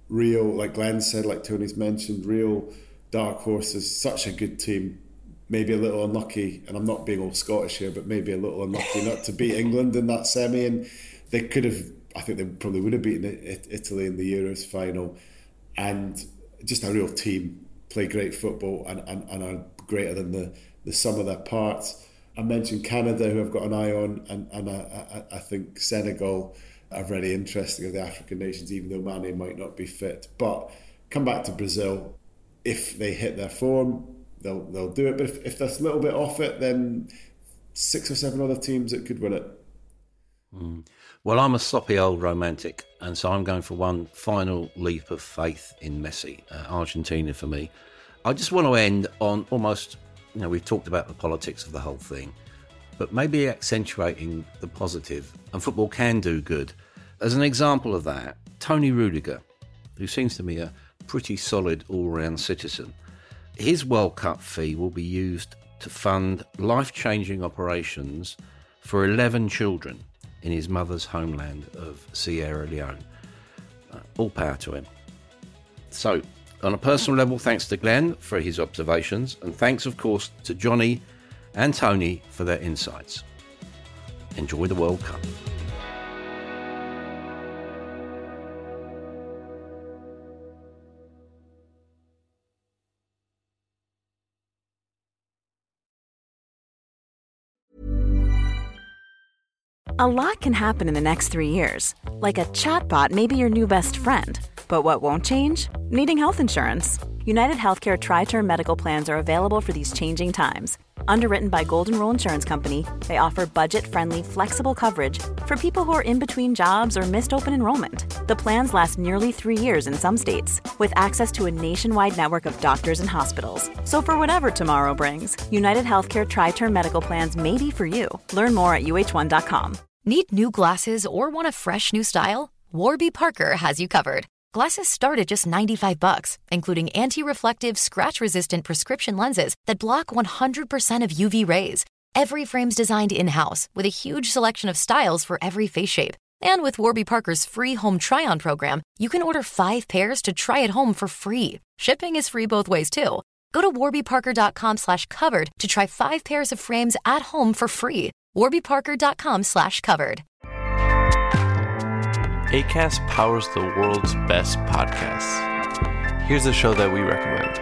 real, like Glenn said, like Tony's mentioned, real dark horses, such a good team. Maybe a little unlucky, and I'm not being all Scottish here, but maybe a little unlucky not to beat England in that semi. And they could have, I think they probably would have beaten Italy in the Euros final. And just a real team, play great football and, and, and are greater than the, the sum of their parts. I mentioned Canada, who I've got an eye on, and, and I, I, I think Senegal are very interesting of the African nations, even though Mane might not be fit. But come back to Brazil, if they hit their form, they'll they'll do it. But if, if that's a little bit off it, then six or seven other teams that could win it. Mm. Well, I'm a soppy old romantic, and so I'm going for one final leap of faith in Messi, uh, Argentina for me. I just want to end on almost, you know, we've talked about the politics of the whole thing, but maybe accentuating the positive, and football can do good. As an example of that, Tony Rudiger, who seems to me a pretty solid all-round citizen, his World Cup fee will be used to fund life-changing operations for eleven children in his mother's homeland of Sierra Leone. Uh, all power to him. So, on a personal level, thanks to Glenn for his observations, and thanks, of course, to Johnny and Tony for their insights. Enjoy the World Cup. A lot can happen in the next three years. Like a chatbot may be your new best friend. But what won't change? Needing health insurance. United Healthcare Tri-Term Medical Plans are available for these changing times. Underwritten by Golden Rule Insurance Company, they offer budget-friendly, flexible coverage for people who are in between jobs or missed open enrollment. The plans last nearly three years in some states, with access to a nationwide network of doctors and hospitals. So for whatever tomorrow brings, United Healthcare Tri-Term Medical Plans may be for you. Learn more at U H one dot com. Need new glasses or want a fresh new style? Warby Parker has you covered. Glasses start at just ninety-five bucks, including anti-reflective, scratch-resistant prescription lenses that block one hundred percent of U V rays. Every frame's designed in-house with a huge selection of styles for every face shape. And with Warby Parker's free home try-on program, you can order five pairs to try at home for free. Shipping is free both ways, too. Go to warbyparker.com slash covered to try five pairs of frames at home for free. warbyparker.com slash covered. Acast powers the world's best podcasts. Here's a show that we recommend.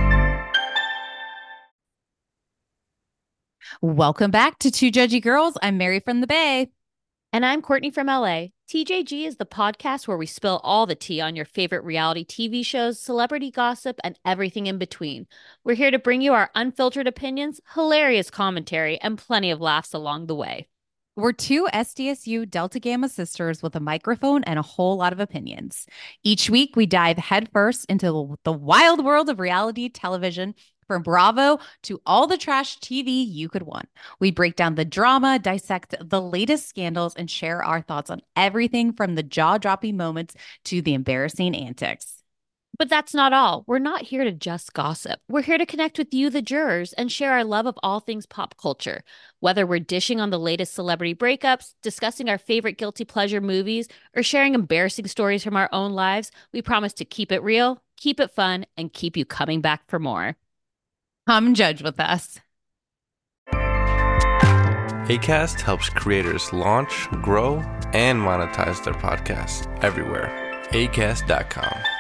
Welcome back to Two Judgy Girls. I'm Mary from the Bay. And I'm Courtney from L A. T J G is the podcast where we spill all the tea on your favorite reality T V shows, celebrity gossip, and everything in between. We're here to bring you our unfiltered opinions, hilarious commentary, and plenty of laughs along the way. We're two S D S U Delta Gamma sisters with a microphone and a whole lot of opinions. Each week, we dive headfirst into the wild world of reality television, from Bravo to all the trash T V you could want. We break down the drama, dissect the latest scandals, and share our thoughts on everything from the jaw-dropping moments to the embarrassing antics. But that's not all. We're not here to just gossip. We're here to connect with you, the jurors, and share our love of all things pop culture. Whether we're dishing on the latest celebrity breakups, discussing our favorite guilty pleasure movies, or sharing embarrassing stories from our own lives, we promise to keep it real, keep it fun, and keep you coming back for more. Come judge with us. Acast helps creators launch, grow, and monetize their podcasts everywhere. acast dot com.